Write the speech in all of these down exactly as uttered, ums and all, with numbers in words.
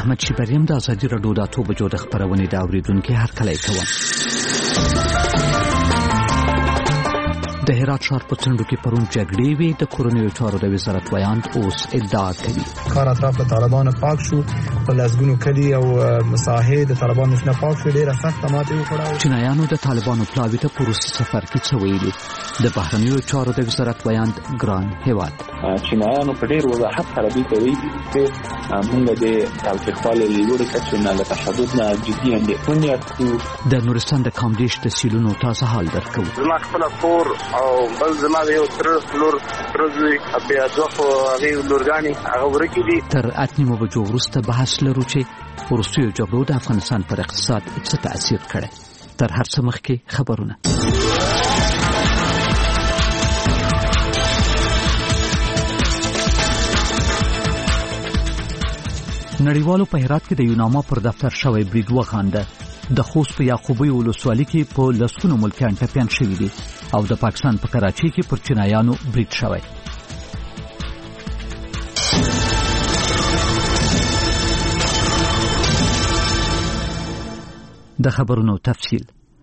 احمد شیبریم د ازادي راډیو د اته بجو د خبرونې د اوریدونکو هرکلی کوم. د هرات ښار په څنډو کې پرون جګړې وې. د کورنیو چارو د وزارت ویاند اوس ادعا کوي کار اطراف د طالبانو پاک شو، په لسګونو کلي او مساحې د طالبانو څخه پاک شو، ډېره سخته ماتې وکړه. چینایانو د طالبانو پلاوي ته په روسي سفر کې څه ویلي؟ د بهرنیو چارو د وزارت ویاند ګران هیواد چینایانو په ډېر وضاحت سره دې کوي چې موږ د تاوتریخوالي له لوري کچې نه له تشدد نه جدي اندېښنې اخلو. د نورستان د کامدېش د سیلونو تازه حال درکوو. زما خپله کور او بل زما د یو تره لور ترزوی بیا دوه خو هغې لورګانې هغه ورکې دي. تر اته نیمو بجو وروسته بحث لرو چې وروستیو جګړو د افغانستان پر اقتصاد څه تاثیر کړی. تر هر څه مخکې خبرونه. نړیوالو په هرات کې د یوناما پر دفتر شوی برید وخانده. د خوست په یعقوبی ولسوالۍ کې په لسګونو ملکیان ټپیان شوي دي او د پاکستان په کراچۍ کې پر چینایانو برید شوی. د خبرونو تفصیل.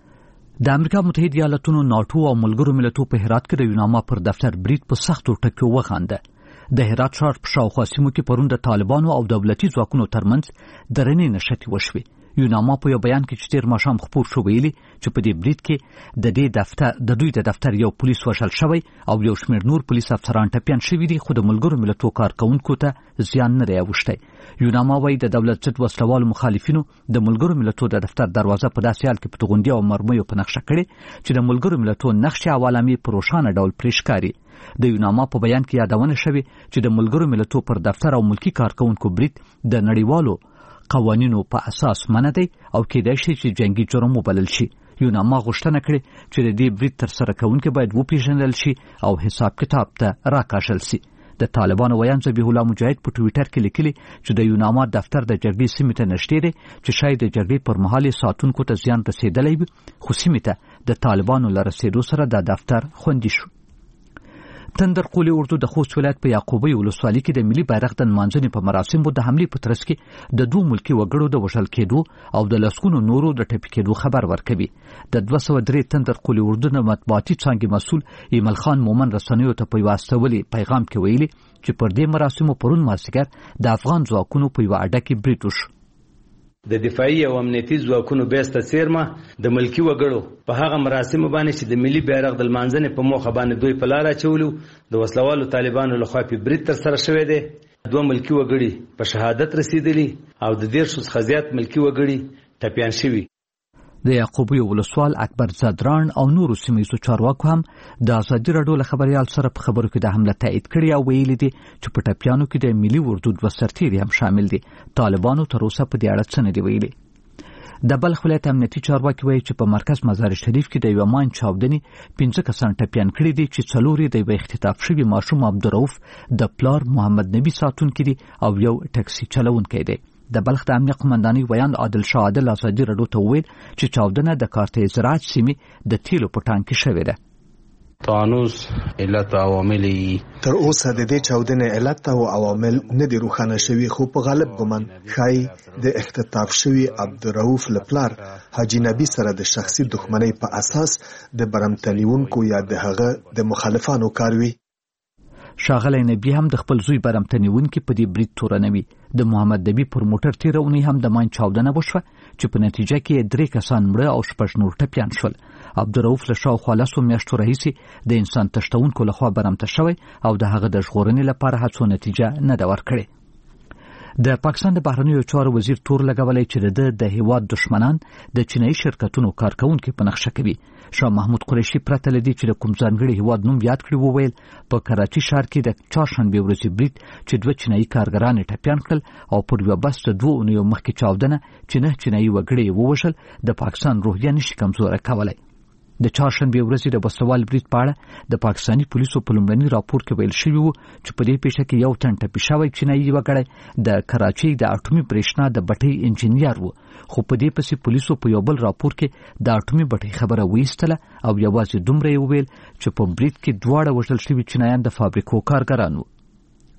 د امریکا متحده ایالاتونو ناټو او ملګرو ملتونو په هرات کې د یوناما پر دفتر برید په سختو ټکو وخانده. د هرات ښار په شاوخوا سیمو کې پرون د طالبانو او دولتي ځواکونو ترمنځ درنې نښتې وشوې. یوناما په یو بیان کې چې تیر ماښام خپور شو ویلي چې په دې برید کې د دې دفتر د دوی د دفتر یو پولیس وژل شوی او یو شمېر نور پولیس افسران ټپیان شوي دي، خو د ملګرو ملتونو کارکوونکو ته زیان نه دی اوښتی. یوناما وايي د دولت ضد وسلوالو مخالفینو د ملګرو ملتونو د دفتر دروازه په داسې حال کې په توغندي او مرمیو په نقشه کړې چې د ملګرو ملتونو نقشې او علامې په روښانه ډول پرې ښکاري. د یوناما په بیان کې یادونه شوې چې د ملګرو ملتونو پر دفتر او ملکی کارکوونکو برید د نړیوالو قوانینو په اساس منع دی او کېدای شي چې جنگي جرم وبلل شي. یوناما غوښتنه کړې چې د دې برید ترسره کوونکي باید وپېژندل شي او حساب کتاب ته راکاشل شي. د طالبانو ویاند ذبیح الله مجاهد په ټویټر کې لیکلي چې د یوناما دفتر د جګړې سیمې ته نږدې دی چې شاید د جګړې پر مهال ساتونکو ته زیان رسېدلی وي، خو سیمې ته د طالبانو له رسېدو سره دا دفتر خوندي شو. تندر قولي اردو د خوست ولایت په یعقوبی ولسوالۍ کې د ملي بیرغ د نمانځنې په مراسمو د حملې په ترڅ کې د دوه ملکي وګړو د وژل کېدو او د لسګونو نورو د ټپي کېدو خبر ورکوي. د دوه سوه درې تندر قولي اردو د مطبوعاتي څانګې مسؤل ایمل خان مومن رسنیو ته په یوه استولي پیغام کې ویلي چې پر دې مراسمو پرون مازدیګر د افغان ځواکونو په یوه اډه کې برید وشو. د دفاعي او امنیتي ځواکونو بیسته څیرمه د ملکی وګړو په هغه مراسمو باندې چې د ملي بیرغ د لمانځنې په موخه باندې دوی په لاره اچولو د وسلوالو طالبانو لخوا په برید ترسره شوی دی. دوه ملکی وګړي په شهادت رسیدلي او د دېرشو څخه زیات ملکی وګړي ټپیان شوي. د یعقوبی ولسوال اکبر زدران او نورو سیمه‌ییزو چارواکو هم د ازادي راډیو له خبریال سره په خبرو کې د حمله تایید کړې او ویلي دي چې په ټپیانو کې د ملي اردو دوه سرتیري هم شامل دي. طالبانو تر اوسه په دې اړه څه نه دي ویلي. د بلخ ولایت امنیتي چارواکي وایي چې په مرکز مزار شریف کې د یوه ماین چاودنې پنځه کسان ټپیان کړي دي چې څلور یې د یوه اختطاف شوي ماشوم عبدالرؤف د پلار محمد نبي ساتونکي دي او یو ټکسي چلونکی دی. د بلخ د امنیه قومندانۍ ویاند عادل شاه عادل ازادي راډیو ته وویل چې چاودنه د کارته زراعت سیمې د تیلو په ټانک کې شوې ده. تانوس علت عوامل تر اوسه د دې چاودنې علت او عوامل نه دي روښانه شوي، خو په غالب ګمان ښایي د اختطاف شوي عبدالرؤف له پلار حاجي نبي سره د شخصي دښمنۍ په اساس د برمتنیونکو یا د هغه د مخالفانو کار وي. ښاغلی نبي هم د خپل زوی برمتنیونکي په دې برید تورنوي. د محمد نبي پر موټر تیره اونۍ هم د ماین چاودنه وشوه چې په نتیجه کې درې کسان مړه او شپږ نور ټپیان شول. عبدالرؤف له شاوخوا لسو میاشتو راهیسې د انسان تښتونکو لخوا برمته شوی او د هغه د ژغورنې لپاره هڅو نتیجه نه ده ورکړې. د پاکستان د بهرنیو چارو وزیر تور لګولی چې د د هیواد دشمنان د چینایي شرکتونو کارکوونکي په نقشه کوي. شاه محمود قریشي پرته له دې چې د کوم ځانګړي هیواد نوم یاد کړي وویل په کراچي ښار کې د چهارشنبې ورځې برید چې دوه چینایي کارګران یې ټپیان کړل او پر یوه بس د دوه اونیو مخکې چاودنه چې نه چینایي وګړي یې ووژل د پاکستان روحیه نشي کمزوره کولی. د چهارشنبې ورځې د بسوال برید په اړه د پاکستاني پولیسو په لومړني راپور کې ویل شوي وو چې په دې پیښه کې یو تن ټپي شوی چینایي وګړی د کراچۍ د اټومي برېښنا د بټۍ انجینیر و، خو په دې پسې پولیسو په یو بل راپور کې د اټومي بټۍ خبره ویستله او یوازې دومره یې وویل چې په برید کې دواړه وژل شوي چینایان د فابریکو کارګران وو.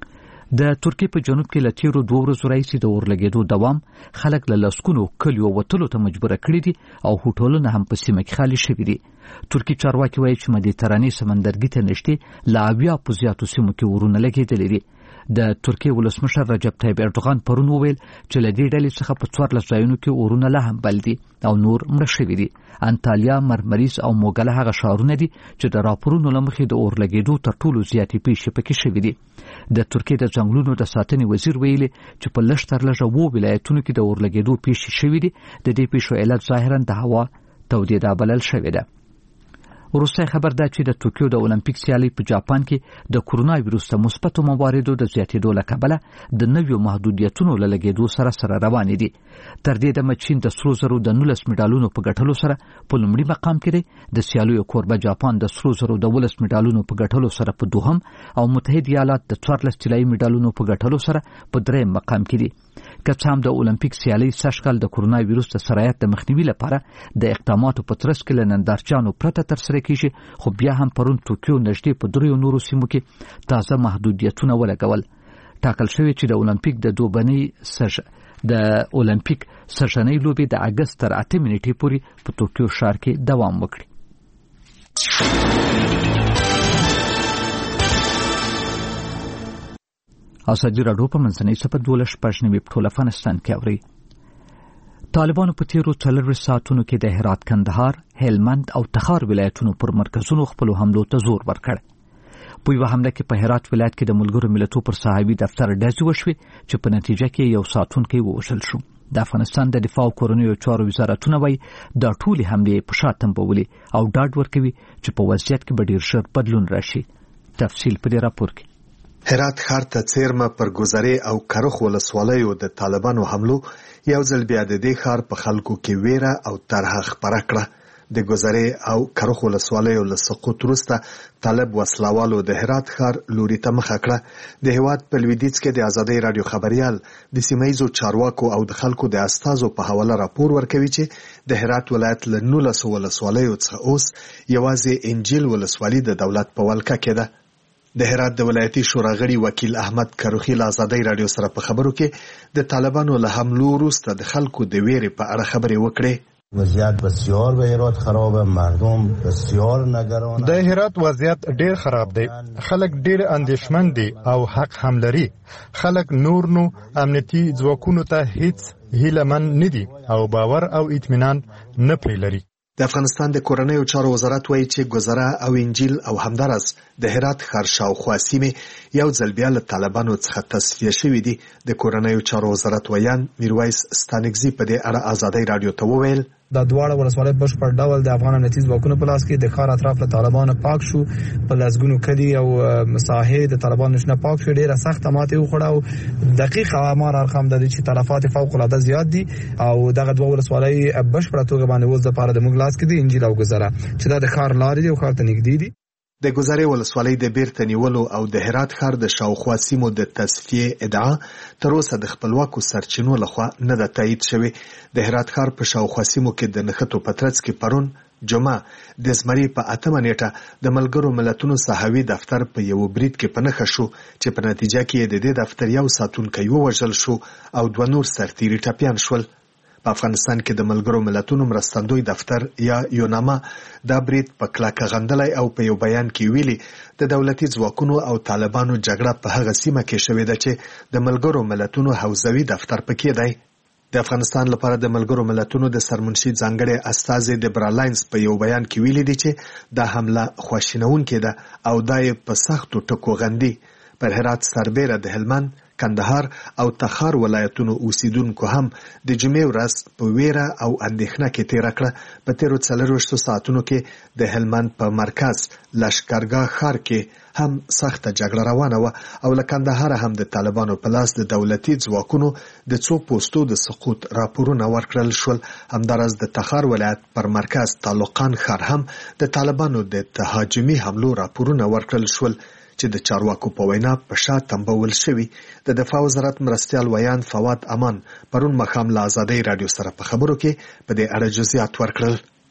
د ترکیې په جنوب کې له تیرو دوه ورځو راهیسې د اورلګېدو دوام خلک له لسګونو کلیو وتلو ته مجبوره کړي دي او هوټلونه هم په سیمه کې خالي شوي دي. ترکي چارواکي وایي چې مدیترانې سمندرګي ته نږدې له اویا په زیاتو سیمو کې اورونه لګېدلي دي. د ترکیې ولسمشر رجب طیب اردوغان پرون وویل چې له دې ډلې څخه په څوارلس ځایونو کې اورونه لا هم بل دي او نور مړه شوي دي. انتالیا، مرمریز او موګله هغه ښارونه دي چې د راپورونو له مخې د اور لګېدو تر ټولو زیاتې پیښې پکې شوي دي. د ترکیې د ځنګلونو د ساتنې وزیر ویلي چې په لږ تر لږه اووه ولایتونو کې د اور لګېدو پیښې شوي دي. د دې پیښو علت ظاهرا د هوا تودېدا بلل شوې ده. وروستی خبر دا چې د توکیو د اولمپیک سیالۍ په جاپان کې د کورونا ویروس د مثبتو مواردو د زیاتېدو له کبله د نویو محدودیتونو له لګېدو سره سره روانې دي. تر دې دمه چین د سرو زرو د نولس میډالونو په ګټلو سره په لومړي مقام کې دی. د سیالیو کوربه جاپان د سرو زرو د ولس میډالونو په ګټلو سره په دوهم او متحد ایالات د څوارلس طلایي میډالونو په ګټلو سره په درېیم مقام کې دي. که څه هم د اولمپیک سیالۍ سږکال د کورونا ویروس د سرایت د مخنیوي لپاره د اقداماتو په ترڅ کې له نندارچیانو پرته ترسره کیږي، خو بیا هم پرون توکیو نږدې په دریو نورو سیمو کې تازه محدودیتونه ولګول. ټاکل شوی چې د اولمپیک د دوبنۍ سږ د اولمپیک سږنۍ لوبې د اګست تر اته نیټې پورې په توکیو ښار کې دوام وکړي. ازادي راډیو په منځنۍ صفحه دولس شپږ نوي په ټول افغانستان کې اوري. طالبانو په تیرو څلورویشت ساعتونو کې د هرات، کندهار، هلمند او تخار ولایتونو پر مرکزونو خپلو حملو ته زور ورکړ. په یوه حمله کې په هرات ولایت کې د ملګرو ملتونو پر صحابي دفتر ډزې وشوې چې په نتیجه کې یو ساتونکی ووژل شو. د افغانستان د دفاع او کورنیو چارو وزارتونه وایي دا ټولې حملې په شا تنبولي او ډاډ ورکوي چې په وضعیت کې به ډېر ژر بدلون راشي. تفصیل په دې راپور کې. هرات ښار ته څیرمه پر ګذرې او کرخ ولسوالیو د طالبانو حملو یو ځل بیا د دې ښار په خلکو کې ویره او طرحه خپره کړه. د ګذرې او کرخ ولسوالیو له سقوط وروسته طالب وسلوالو د هرات ښار لوري ته مخه کړه. د هېواد په لویدیځ کې د ازادۍ راډیو خبریال د سیمه ییزو چارواکو او د خلکو د استازو په حواله راپور ورکوي چې د هرات ولایت له نولسو ولسوالیو څخه اوس یوازې انجیل ولسوالي د دولت په ولکه کې ده. د هرات د ولایتي شورا غړي وکیل احمد کروخي له ازادۍ راډیو سره په خبرو کې د طالبانو له حملو وروسته د خلکو د ویرې په اړه خبرې وکړې. وضعیت بسیار به هرات خرابه، مردم بسیار نگران. د هرات وضعیت ډیر خراب دی، خلک ډیر اندېښمن دي او حق هم لري. خلک نور نو امنیتي ځواکونو ته هیڅ هیله من نه دي او باور او اطمینان نه پرې لري. د افغانستان د کورنیو چارو وزارت وایي چې ګذره او انجیل او همدارس د هرات ښار شاوخوا سیمې یو ځل بیا له طالبانو څخه تصفیه شوي دي. د کورنیو چارو وزارت ویان میرویس ستانکزي په دې اړه ازادۍ راډیو ته وویل دا دواړه ولسوالۍ بشپړ ډول د افغان امنیتي ځواکونو په لاس کې د ښار اطراف له طالبانو پاک شو. په لسګونو کلي او مساحې د طالبانو نشنه پاک شو. ډېره سخته ماتې وخوړه او دقیق آمار ارقام د دې چې تلفات فوق العاده زیات دي او دغه دوه ولسوالۍ بشپړ توګه باندې اوس د پاره د موږ لاس کې دي انجیل او ګذره چې دا د ښار لارې دي او ښار ته نږدې دي. د ګذرې ولسوالۍ د بیرته نیولو او د هرات ښار د شاوخوا سیمو د تصفیې ادعا تر اوسه د خپلواکو سرچینو لخوا نه ده تایید شوې. د هرات ښار په شاوخوا سیمو کې د نښتو په ترڅ کې پرون جمعه د زمري په اتمه نیټه د ملګرو ملتونو صحابي دفتر په یو برید کې په نښه شو چې په نتیجه کې د دې دفتر یو ساتونکی ووژل شو او دوه نور سرتیري ټپیان شول. په افغانستان کې د ملګرو ملتونو مرستندوی دفتر یا یوناما دا برید په کلکه غندلی او په یو بیان کې ویلي د دولتي ځواکونو او طالبانو جګړه په هغه سیمه کې شوې ده چې د ملګرو ملتونو حوزوي دفتر پکې دی. د افغانستان لپاره د ملګرو ملتونو د سرمنشي ځانګړي استازي دبرا لاینز په یو بیان کې ویلي دي چې دا حمله خواشینونکې ده او دا یې په سختو ټکو غندي. پر هرات سربیره د هلمند، کندهار او تخار ولایتونو اوسیدونکو هم د جمعې ورځ په ویره او اندېښنه کې تیره کړه. په تیرو څلورویشتو ساعتونو کې د هلمند په مرکز لښکرګاه ښار کې هم سخته جګړه روانه وه او له کندهاره هم د طالبانو په لاس د دولتي ځواکونو د څو پوستو د سقوط راپورونه ورکړل شول. همداراز د تخار ولایت پر مرکز تعلقان ښار هم د طالبانو د تهاجمي حملو راپورونه ورکړل شول چې د چارواکو په وینا په شا تنبول شوي. د دفاع وزارت مرستیال ویان فواد امان پرون ماښام له ازادۍ راډیو سره په خبرو کې په دې اړه جزئیات ورکړل.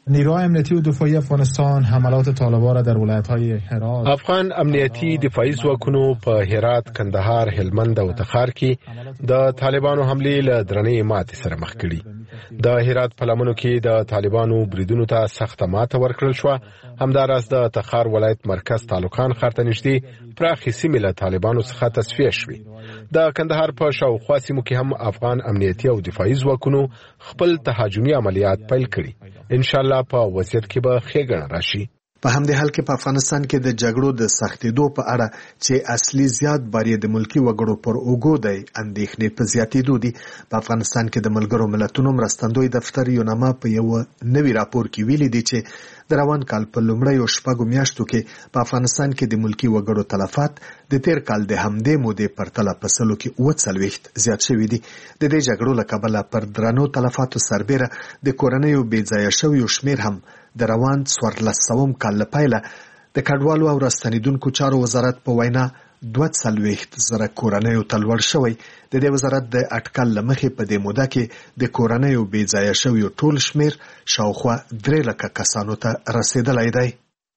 نیروهای امنیتی و دفاعی افغانستان حملات طالبان را در ولایت‌های هرات افغان امنیتي دفاعي ځواکونو په هرات، کندهار، هلمند او تخار کې د طالبانو حملې له درنې ماتې سره مخ کړي. د هرات په لمنو کې د طالبانو بریدونو ته سخته ماته ورکړل شوه. همداراز د تخار ولایت مرکز تعلقان ښار ته نږدې پراخې سیمې له طالبانو څخه تصفیه شوې. د کندهار په شاوخوا سیمو کې هم افغان امنیتي او دفاعي ځواکونو خپل تهاجمي عملیات پیل کړي. ان شاء الله په وضعیت کې به ښېګڼه راشي. په همدې حال کې په افغانستان کې د جګړو د سختېدو په اړه چې اصلي زیات بار د ملکی وګړو پر اوګو دی اندېښنې په زیاتېدو دي. په افغانستان کې د ملګرو ملتونو مرستندوی دفتر یوناما په یو نوي راپور کې ویلي دی چې د روان کال په لومړیو شپږو میاشتو کې په افغانستان کې د ملکی وګړو تلفات د تیر کال د همدې مودې پرتله په سلو کې اووه څلوېښت زیات شوي دي. د دې جګړو له کبله پر درنو تلفاتو سربیره د کورنیو بې ځایه شویو شمېر هم د روان څوارلس سوم کال له پیله د کډوالو او راستنېدونکو چارو وزارت په وینا دوه څلوېښت زره کورنیو ته لوړ شوی. د دې وزارت د اټکل له مخې په دې موده کې د کورنیو بې ځایه شویو ټول شمېر شاوخوا درې لکه کسانو ته رسېدلی دی.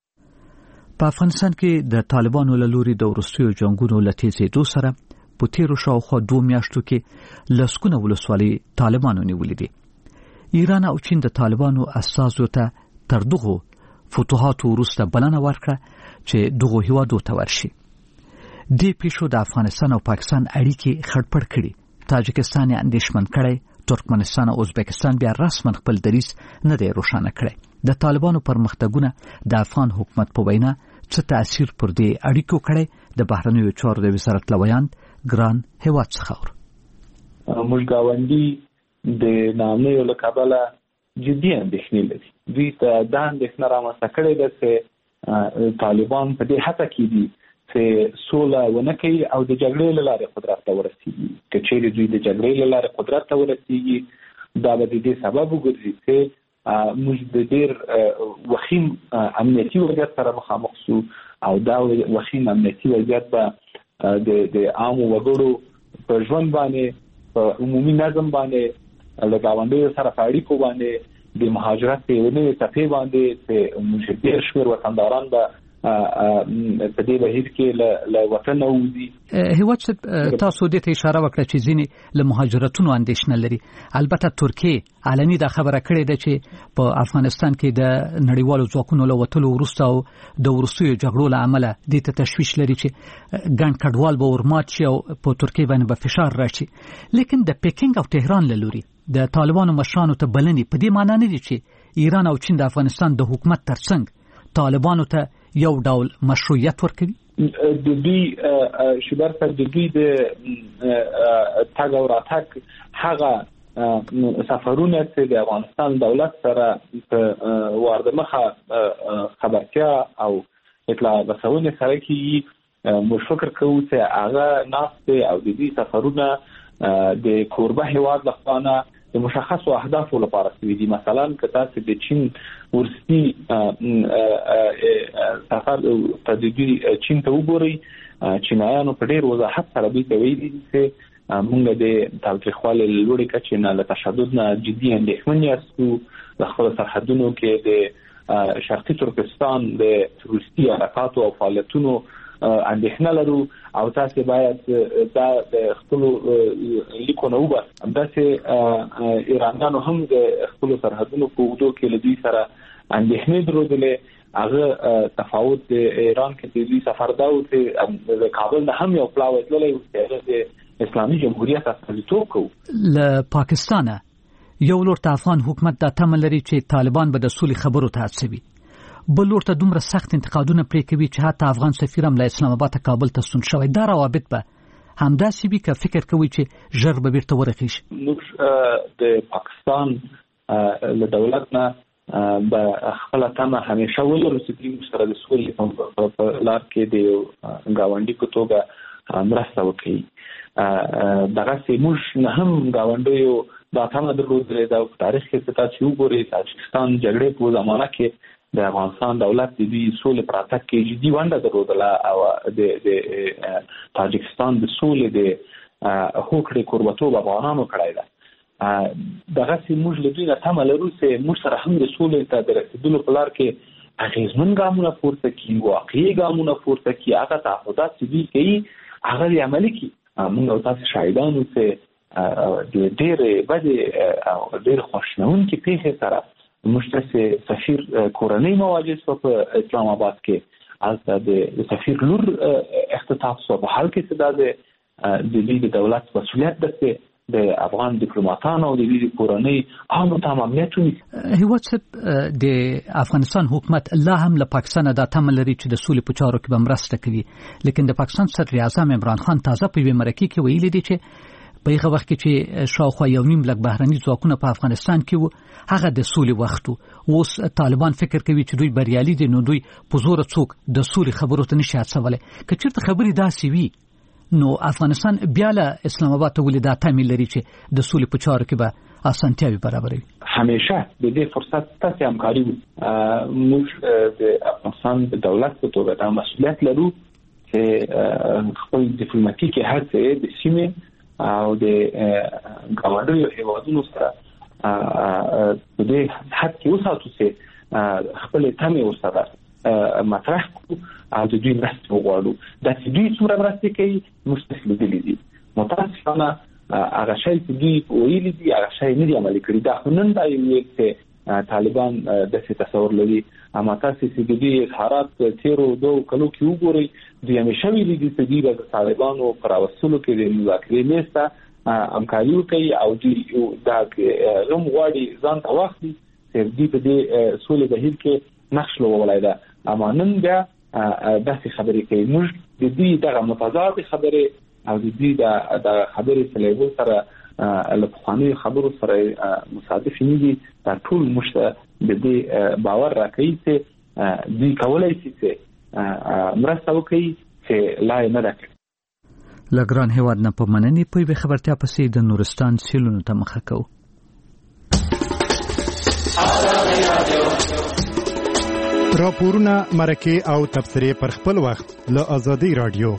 په افغانستان کې د طالبانو له لوري د وروستیو جنګونو له تیزېدو سره په تیرو شاوخوا دوه میاشتو کې لسګونه ولسوالۍ طالبانو نیولې دي. ایران او چین د طالبانو استازو ته تر دغو فتوحاتو وروسته بلنه ورکړه چې دغو هیوادو ته ورشي. دې پیښو د افغانستان او پاکستان اړیکې خړپړ کړي. تاجکستان یې اندېښمن کړی. ترکمنستان او ازبکستان بیا رسما خپل دریځ نه دی روښانه کړی. د طالبانو پرمختګونه د افغان حکومت په وینا څه تاثیر پر دې اړیکو کړی؟ د بهرنیو چارو د وزارت لویان ګران هیواد څخه اور موږ گاونډي د نامې له کابله جدي اندېښنې لري. دوی ته دا اندېښنه رامنځته کړې ده چې طالبان په دې هڅه کې دي چې سوله ونه کوي او د جګړې له لارې قدرت ته ورسېږي. که چیرې دوی د جګړې له لارې قدرت ته ورسېږي دا به د دې سبب وګرځي چې موږ د ډېر وخیم امنیتي وضعیت سره مخامخ شو او دا وخیم امنیتي وضعیت به د د عامو وګړو په ژوند باندې په عمومي نظم باندې له ګاونډیو سره په اړیکو باندې د مهاجرت په یوه نوې څپې باندې چې موږ ډېر شمېر وطنداران به په دې بهیر کې له وطن ووځي. هیواد تاسو دې ته اشاره وکړه چې ځینې له مهاجرتونو اندېښنه لري. البته ترکیه علني دا خبره کړې ده چې په افغانستان کې د نړیوالو ځواکونو له وتلو وروسته او د وروستیو جګړو له امله دې ته تشویش لري چې ګڼ کډوال به ورمات شي او په ترکیه باندې به فشار راشي. لیکن د پیکینګ او تهران له لوري د طالبانو مشرانو ته بلنې په دې معنی نه دي چې ایران او چین د افغانستان د حکومت ترڅنګ طالبانو ته یو ډول مشروعیت ورکوي. د دوی شبر پر د دوی د تاګ او راتګ هغه سفرونه چې د افغانستان دولت سره په واردمخه خبرتیا او اطلاع رسونې سره کې موږ فکر کوو چې هغه ناست او د دې سفرونه د کوربه هیواد لخوا د مشخصو اهدافو لپاره شوي دي. مثلا که تاسو د چین ورستی سفر تدریجي چین ته وګورئ، چینایانو په ډېر وضاحت سره دوی ته ویلي دي چې موږ د تاوتریخوالي له لوړې کچې نه له تشدد نه جدي اندېښمن یاستو. د خپلو سرحدونو کې د شرقي ترکستان د تروریستي حرکاتو او فعالیتونو اندېښنه لرو او تاسو باید دا د خپل لیکونه وباسئ. همداسې ایرانیانو هم د خپل سرحدونو په اوږدو کې له دوی سره اندېښنې درلودلې. هغه تفاوت د ایران کې د دوی سفر دا و چې د کابل نه هم یو پلاوی تللی و چې هغه د اسلامي جمهوریت استازیتوب کوو. له پاکستانه یو لور ته افغان حکومت دا تمه لري چې طالبان به د سولې خبرو ته هڅوي، بل لور ته دومره سخت انتقادونه پرې کوي چې حتی افغان سفیر هم له اسلام آباد ته کابل ته ستون شوی. دا روابط به همداسې وي که فکر کوي چې ژر به بیرته ورغېږي؟ موږ د پاکستان له دولت نه به خپله تمه همیشه ولرو چې دوی سره د سولې په لار کې د یو ګاونډي په توګه مرسته وکړي. دغسې موږ نه هم ګاونډیو دا تمه درلودلې ده. په تاریخ کې چې تاسو وګورئ تاجکستان جګړې په زمانه کې د افغانستان دولت د دې سولې په راتګ کې جدي ونډه درلودله او د د تاجکستان د سولې د هوکړې کوربتوب افغانانو کړی ده. دغه موږ له دوی نه تمه لرو چې موږ سره هم د سولې ته د رسیدلو په لار کې اغیزمن ګامونه پورته کړي، واقعي ګامونه پورته کړي، هغه تعهدات چې دوی کوي هغه یې عملي کړي. موږ او تاسو شاهدان اوسئ د ډېرې بدې او ډېرې خواشینونکې پیښې سره موږ ته سفیر کورنۍ مواجه شوه په اسلام آباد کې، هلته د سفیر لور اختطاف شوه، په حال کې چې دا د دوی د دولت مسؤلیت ده چې د افغان ډیپلوماټانو او د دوی کورنۍ عامو ته امنیت ونیسي. هیواد صاحب د افغانستان حکومت لا هم له پاکستان دا تمه لري چې د سولې په چارو کې به مرسته کوي، لیکن د پاکستان صدر اعظم عمران خان تازه په یوې مرکې کې ویلي دي چې په هغه وخت کې چې شاوخوا یو نیم لک بهرني ځواکونه په افغانستان کې وو هغه د سولې وخت وو. اوس طالبان فکر کوي چې دوی بریالي دي، نو دوی په زور څوک د سولې خبرو ته نشي هڅولی. که چېرته خبرې داسې وي نو افغانستان بیا له اسلام آباد ته ولې دا تمایل لري چې د سولې په چارو کې به اسانتیاوي برابروي؟ همیشه د دې فرصت تاسو همکاري موږ د افغانستان د دولت په توګه دا مسؤلیت لرو چې خپل ډیپلوماټیکي هڅې د سیمې او د ګاونډیو هیوادونو سره په دې حد کې وساتو چې خپل تمې ورسره مطرح کړو او د دوی مرسته وغواړو. دا چې دوی څومره مرسته کوي موږ تاسو لیدلي دي، متاسفانه هغه شی چې دوی ویلي دي هغه شی نه دي عملي کړي. دا خو نن دا یو چې طالبان داسې تصور لري، اما تاسو چې د دې اظهارات تیرو دوه کلو کې وګورئ، دوی همیشه ویلي دي چې دوی د طالبانو پر وسلو کې د مذاکرې میسته همکاري وکړي او دوی دا غم غواړي ځان ته واخلي چې دوی په دې سولې بهیر کې نقش لوبولی ده. اما نن بیا داسې خبرې کوي. موږ د دوی دغه متضاد خبرې او د دوی د خبرې په لیبل سره له پخوانیو خبرو سره مصادف نه دي. دا ټول موږ ته د دې باور راکوي چې دوی کولی شي چې مرسته وکړي چې لا یې نه ده کړې. له ګران هېواد نه په مننې په یوې خبرتیا پسې د نورستان سیلونو ته مخه کوو. راپورونه، مرکې او تبصرې پر خپل وخت له آزادۍ رادیو.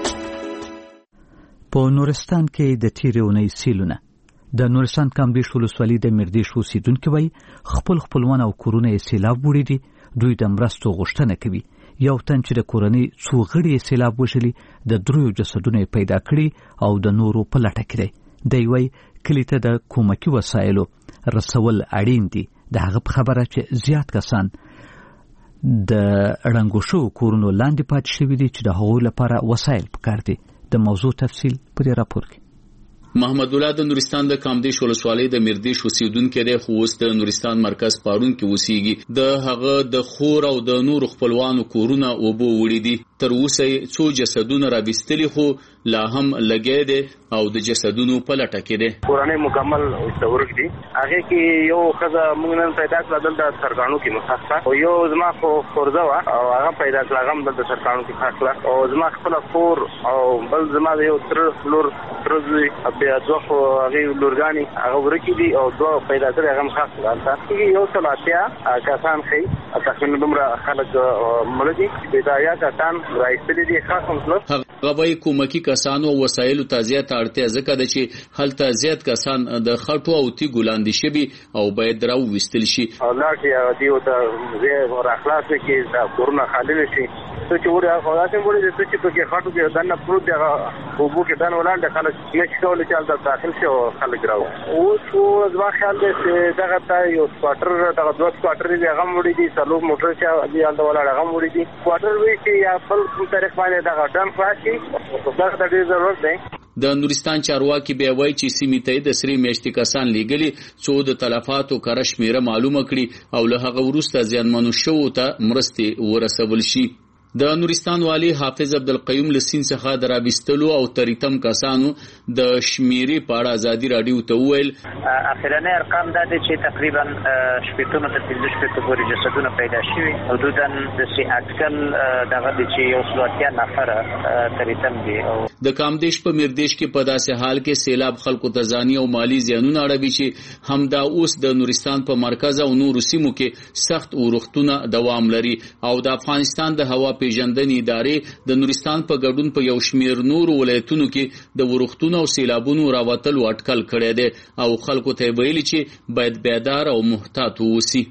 په نورستان کې د تیرې اونۍ سیلونه. د نورستان کامدېش ولسوالۍ د میردېش اوسېدونکي وایي خپل خپلوان او کورونه یې سیلاب وړي دي. دوی د مرستو غوښتنه کوي. یو تن چې د کورنۍ څو غړي یې سیلاب وژلي، د دریو جسدونه یې پیدا کړي او د نورو په لټه کې دی. دی وایي کلي ته د کومکي وسایلو رسول اړین دي. د هغه په خبره چې زیات کسان د ړنګو شوو کورونو لاندې پاتې شوي دي چې د هغوی لپاره وسایل پکار دي. د موضوع تفصیل په دې راپور کې. محمد الله د نورستان د کامدېش ولسوالۍ د میردېش اوسېدونکی دی، خو اوس د نورستان مرکز پارون کې اوسېږي. د هغه د خور او د نورو خپلوانو کورونه اوبو وړي دي. تر اوسه څو جسدونه راویستلي خو لا هم لګی دی او د جسدونو په لټه کې دی. کورنۍ مکمل استورک دي. هغه کې یو ښځه موږ نن پیدا کړه دلته سرکانو کې مخصصه، او یو زما خو خورزه وه او هغه پیدا کړه هغه هم دلته سرکانو کې ښخ کړه، او زما خپله خور او بل زما د یو تره لور تره زوی بیا دوه خو هغې لورګانې هغه ورکې دي او دوه پیدا کړي هغه هم ښخ کړه. هلته یو سل اتیا کسان ښیي، تقریبا دومره خلک مړه دي. بېځایه کسان رایستلي دي، ښخ هم کړل. هغه وایي کومکي کسانو او وسایلو ته زیاته اړتیا ځکه ده چې هلته زیات کسان د خټو او تیږو لاندې شوي او باید راوویستل شي. لاړ شي هغه دیو ته ځای راخلاص کړي، دا کورونه خالي نه شي. څه چې وړي هغه داسې وړي چې څه چې پکې خټو کې دننه پروت دی، هغه اوبو کې دننه ولاړ دی، خلک نشي کولی چې هلته داخل شي او خلک راوړي. اوس خو زما خیال دی چې دغه ته یو سکواټر دغه دوه سکواټرې دي هغه هم وړي دي، څلور موټر چې دي هلته ولاړ هغه هم وړي دي. سکواټر وایي چې یا بل کوم طریق باندې دغه ډم خلاص شي، دغه ته ډېر ضرورت دی. د نورستان چارواکي بیا وایي چې سیمې ته د سرې میاشتې کسان لیږلي څو د تلفاتو کره شمېره معلومه کړي او له هغه وروسته زیانمنو شوو ته مرستې ورسول شي. د نورستان والی حافظ عبدالقیوم لسین څخه د راویستلو او تریتم کسانو د شمیرې په اړه ازادي راډیو ته وویل اخرنی ارقام دا دي چې تقریبا شپږ نه تر پنځه شپږ پورې جسدونه پیدا شوي، حدودا د سي اټکل دغه د چې یو څو اتیا نفره تریتم دي. د کامدېش په میردېش کې په داسې حال کې سیلاب خلکو ته ځاني او مالی زیانونه اړوي چې همدا اوس د نورستان په مرکز او نورو سیمو کې سخت اورښتونه دوام لري او د افغانستان د هوا پیژندنې ادارې د نورستان په ګډون په یو شمیر نور ولایتونو کې د ورښتونو او سیلابونو راوتلو اټکل کړی دی او خلکو ته ویلي چې باید بیدار او محتاط اوسي.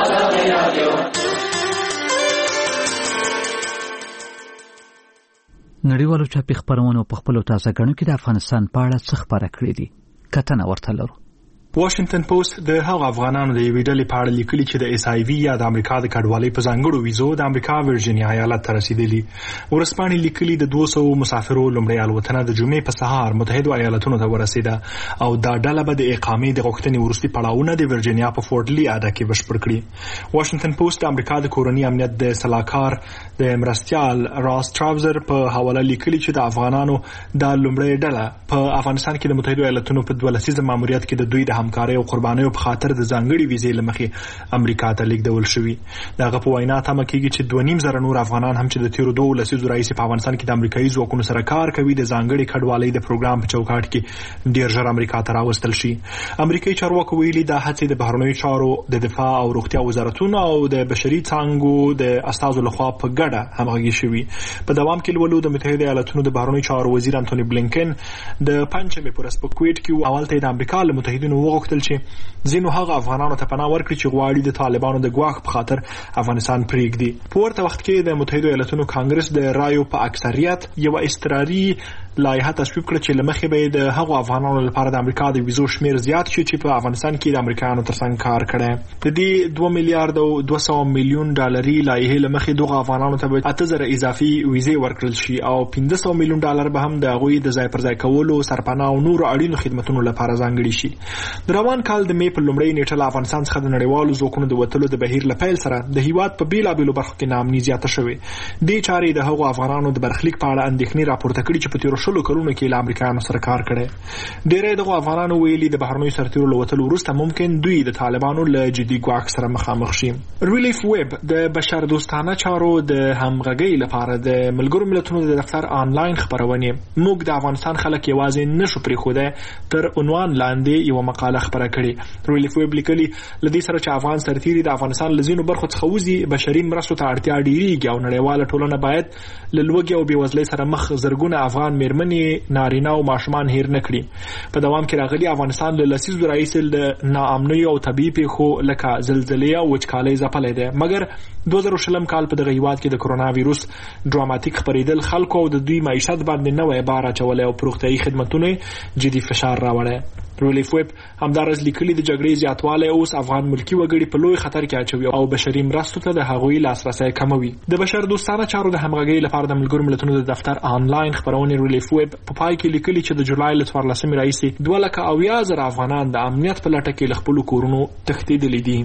نړیوالو چاپي خبرونو په خپلو تازه ګڼو کې د افغانستان په اړه څه خبره کړې دي. کتنه ورته لرو. واشنگټن پوسټ د هغو افغانانو د یوې ډلې په اړه لیکلي چې د ایس آی وي یا د امریکا د کډوالۍ په ځانګړو ویزو د امریکا ورجینیا ایالت ته رسیدلي. ورسپانې لیکلي د دوه سوه مسافرو لومړۍ الوتنه د جمعې په سهار متحدو ایالتونو ته ورسېده او دا ډله به د اقامې د غوښتنې وروستي پړاوونه د ورجینیا په فورټ لی اډه کې بشپړ کړي. واشنگټن پوسټ د امریکا د کورني امنیت د سلاکار د مرستیال راس ټراوزر په حواله لیکلي چې د افغانانو د لومړۍ ډله په افغانستان کې د متحدو ایالتونو په دوه لسیزه ماموریت کې د دوی د همکارۍ او قربانیو په خاطر د ځانګړي ویزې لمخې امریکا ته لیږدول شوي. دغه په وینا تمه کېږي چې دوه نیم زره نور افغانان هم چې د تیرو دوه لسیزو راهیسې په افغانستان کې د امریکایي ځواکونو سره کار کوي د ځانګړي کډوالۍ د پروګرام په چوکاټ کې ډیر ژر امریکا ته راوستل شي. امریکایي چارواکو ویلي دا هڅې د بهرنیو چارو د دفاع او روغتیا وزارتونو او د بشري څانګو د استازو لخوا په ګډه همغږي شوي. په دوام کې لولو د متحده ایالتونو د بهرنیو چارو وزیر انټونی بلینکن د پنځمې پر اس په کویټ کې اول ته د امریکا له متحدینو وغوښتل چې ځینو هغه افغانانو ته پناه ورکړي چې غواړي د طالبانو د ګواښ په خاطر افغانستان پرېږدي. په ورته وخت کې د متحده ایالتونو کانګرس د رایو په اکثریت یو اضطراري لایحه تصویب کړه چې لمخې به د هغو افغانانو لپاره د امریکا د ویزو شمیر زیات شي چې په افغانستان کې د امریکایانو ترڅنګ کار کړي. د دې دوه میلیارډ او دوه سوه میلیون ډالري لایحې لمخې دغه افغانانو ته به اته زره اضافي ویزې ورکړل شي او پنځه سوه میلیون ډالر به هم د هغوی د ځای پر ځای کولو سرپناه او نورو اړینو خدمتونو لپاره ځانګړي شي. د روان کال د مې په لومړۍ نیټه له افغانستان څخه د نړیوالو ځواکونو د وتلو د بهیر له پیل سره د هیواد په بیلابیلو برخو کې ناامني زیاته شوې. دې چارې د هغو افغانانو د برخلیک په اړه اندېښنې راپورته کړي چې په تیرو شلو کلونو کې له امریکایانو سره کار کړی. ډېری دغو افغانانو ویلي د بهرنیو سرتیرو له وتلو وروسته ممکن دوی د طالبانو له جدي ګواښ سره مخامخ شي. ریلیف ویب د بشردوستانه چارو د همغږۍ لپاره د ملګرو ملتونو د دفتر آنلاین خپرونې موږ د افغانستان خلک یوازې نشو پرېښودی تر عنوان لاندې یوه مقاله خپره کړې. ریلیف ویب لیکلي لدې سره چې افغان سرتیري د افغانستان له ځینو برخو څخه وځي بشري مرستو ته اړتیا ډېریږي او نړیواله ټولنه باید له لوږې او بېوزلۍ سره مخ زرګونه افغان میرمنې نارینه او ماشومان هیر نه کړي. په دوام کې راغلي افغانستان له لسیزو راهیسې د ناامنیو او طبیعي پیښو لکه زلزلې او وچکالۍ ځپلی دی. مګر دوه زره شلم کال په دغه هیواد کې د کرونا ویروس ډراماتیک خپرېدل خلکو او د دوی معیشت باندې نوی بار اچولی او په روغتیایي خدمتونو جدي فشار راوړی. ریلیف ویب همدارس لیکلي د جګړې زیاتوالی اوس افغان ملکي وګړي په لوی خطر کې اچوي او بشري مرستو ته د هغوی لاسرسی کموي. د بشر دوستانه چارو د همغږۍ لپاره د ملګرو ملتونو د دفتر آنلاین خپرونې ریلیف ویب په پای کې لیکلي چې د جولای له څوارلسمې راهیسې دوه لکه اویا زره افغانان د امنیت په لټه کې له خپلو کورونو تښتېدلي دي.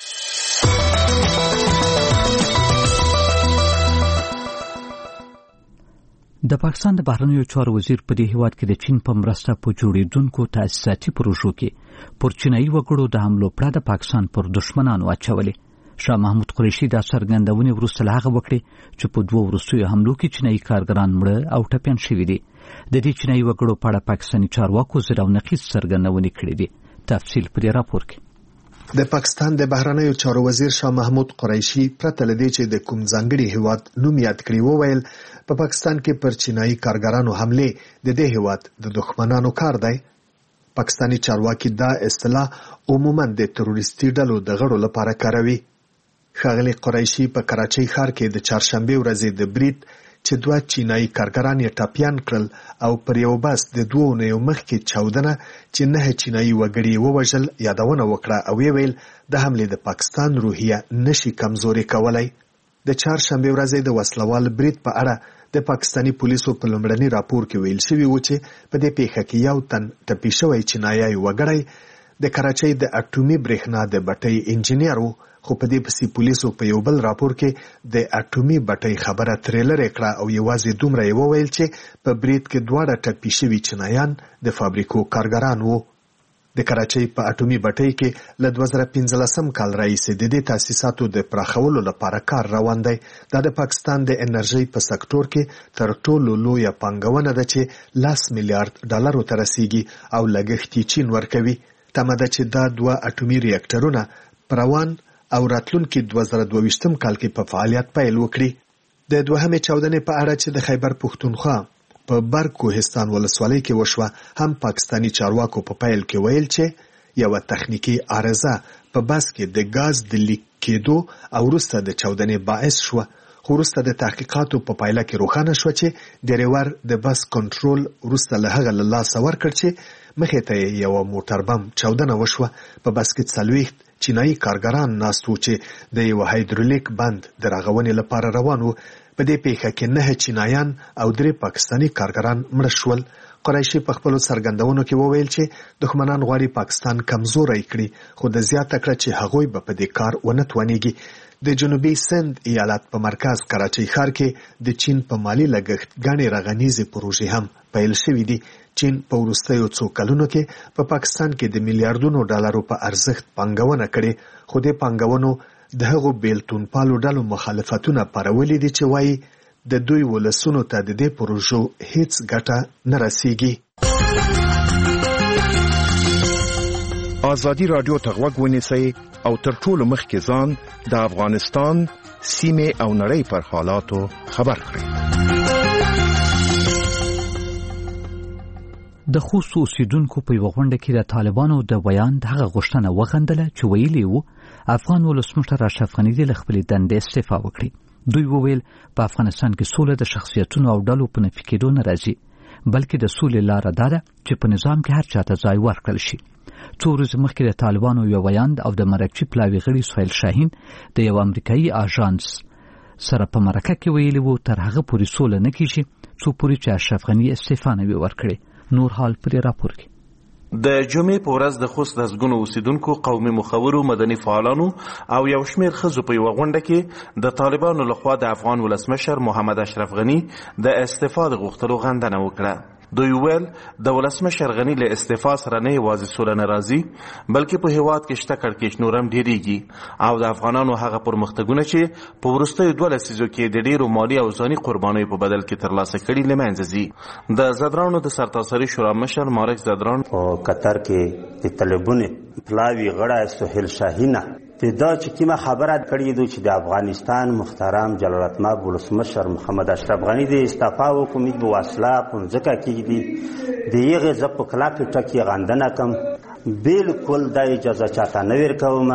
د پاکستان د بهرنیو چارو وزیر په دې هیواد کې د چین په مرسته په جوړېدونکو تاسیساتي پروژو کې پر چینایي وګړو د حملو پړه د پاکستان پر دشمنانو اچولې. شاه محمود قریشي دا څرګندونې وروسته له هغه وکړې چې په دوه وروستیو حملو کې چینایي کارګران مړه او ټپیان شوي دي. د دې چینایي وګړو په اړه پاکستاني چارواکو زر او نقیض څرګندونې کړې دي. تفصیل په دې راپور کې. د پاکستان د بهرنیو چارو وزیر شاه محمود قریشي پرته له دې چې د کوم ځانګړي هیواد نوم یاد کړی وویل په پاکستان کې پر چینایي کارګرانو حمله د دې هیواد د دښمنانو کار دی. پاکستاني چارواکي دا اصطلاح عموما د تروریستي ډلو د غړو لپاره کاروي. ښاغلي قریشي په کراچۍ ښار کې د چهارشنبې ورځې د برید چې دوه چینایي کارګران یې ټپیان کړل او پر یو بس د دوه اونیو مخکې چاودنه چې نه چینایي وګړي ووژل یادونه وکړه او ویې ویل د حملې د پاکستان روحیه نشي کمزوري کولی. د چهارشنبې ورځې د وسلوال برید په اړه د پاکستاني پولیسو په لومړني راپور کې ویل شوي و چې په دې پیښه کې یو تن ټپي شوی چینایي وګړی د کراچۍ د اټومي برېښنا د بټۍ انجینیر و، خو په دې پسې پولیسو په یو بل راپور کې د اټومي بټۍ خبره ترې لرې کړه او یوازې دومره یې وویل چې په برید کې دواړه ټپي شوي چینایان د فابریکو کارګران وو. د کراچۍ په اټومي بټۍ کې له دوه زره پنځلسم کال راهیسې د دې تاسیساتو د پراخولو لپاره کار روان دی. دا د پاکستان د انرژۍ په سکتور کې تر ټولو لویه پانګونه ده چې لس میلیارډ ډالرو ته رسیږي او لګښت یې چین ورکوي. تمه ده چې دا دوه اټومي ریاکټرونه په روان او راتلونکي دوه زره دوه ویشتم کال کې په فعالیت پیل وکړي. د دوهمې چاودنې په اړه چې د خیبر پښتونخوا په بر کوهستان ولسوالۍ کې وشوه هم پاکستانی چارواکو په پیل کې ویل چې یو تخنیکی عارضه په بس کې د غاز د لیک کېدو او وروسته د چاودنې باعث شو. خو وروسته د تحقیقاتو په پایله کې روښانه شو چې ډریور د بس کنټرول وروسته له هغه له لاسه ورکړ چې مخې ته یو موټر بم چاودنه وشوه. په بس کې څلوېښت چینایي کارګران ناست وو چې د یو هایدرولیک بند د رغونې لپاره روان وو. په دې پیښه کې نه چینایان او درې پاکستانی کارګران مړه شول. قریشي په خپل څرګندونو کې وویل چې دښمنان غواړي پاکستان کمزوري کړي، خو د زیاته کړه چې هغوی به په دې کار ونه توانېږي. د جنوبي سند ایالت په مرکز کراچۍ ښار کې د چین په مالی لګښت ګڼې رغنیزې پروژې هم پیل شوې دي. چین په وروستیو څو کلونو کې په پاکستان کې د میلیارډونو ډالرو په ارزښت پانګونه کړې، خو د پانګونو د هغو بیلتون پالو ډلو مخالفتونه پارولي دي چې وایي د دوی ولسونو ته د دې پروژو هیڅ ګټه نه رسیږي. آزادي رادیو ته غوږ ونیسئ او تر ټولو مخکې ځان د افغانستان سیمې او نړۍ پر حالاتو خبر کړئ. د خوست اوسیدونکو په یوه غونډه کې د طالبانو د بیان دغه غوښتنه وغندله چې ویلي وو افغان ولسمشر اشرف غني د خپلې دندې استعفا وکړي. دوی وویل په افغانستان کې سوله د شخصیتونو او ډلو په نفي کېدو نه راځي، بلکې د سولې لاره دا ده چې په نظام کې هر چاته ځای ورکړل شي. څو ورځې مخکې د طالبانو یو ویاند او د مرکچي پلاوي غړي سهیل شاهین د یو امریکایي آژانس سره په مرکه کې ویلي وو تر هغه پورې سوله نه کیږي څو پورې چې اشرف غني استعفا نه وي ورکړي. نور حال پرې راپور کې د جمعې په ورځ د خوست لسګونو اوسیدونکو، قومي مخورو، مدني فعالانو او یو شمېر ښځو په یوه غونډه کې د طالبانو لخوا د افغان ولسمشر محمد اشرف غني د استعفا د غوښتلو غندنه وکړه. دوی ویل د ولسمشر غني له استعفا سره نه یوازې سوله نه راځي، بلکې په هیواد کې شته کړکېچ نور هم ډېرېږي او د افغانانو هغه پرمختګونه چې په وروستیو دوه لسیزو کې د ډېرو مالي او ځاني قربانیو په بدل کې ترلاسه کړي له منځه ځي. د زدرانو د سرتاسري شورا مشر مارک زدران په قطر کې د طالبانو پلاوي غړی سهیل شاهینه د دا چې کومه خبره کړې ده چې د افغانستان محترم جلالتمآب ولسمشر محمد اشرف غني د استعفا وکړي په وسله په ځکه کې دي د یغه ز په خلاف ټکی غندنه کوم، بالکل د اجازه چاته نه ورکوم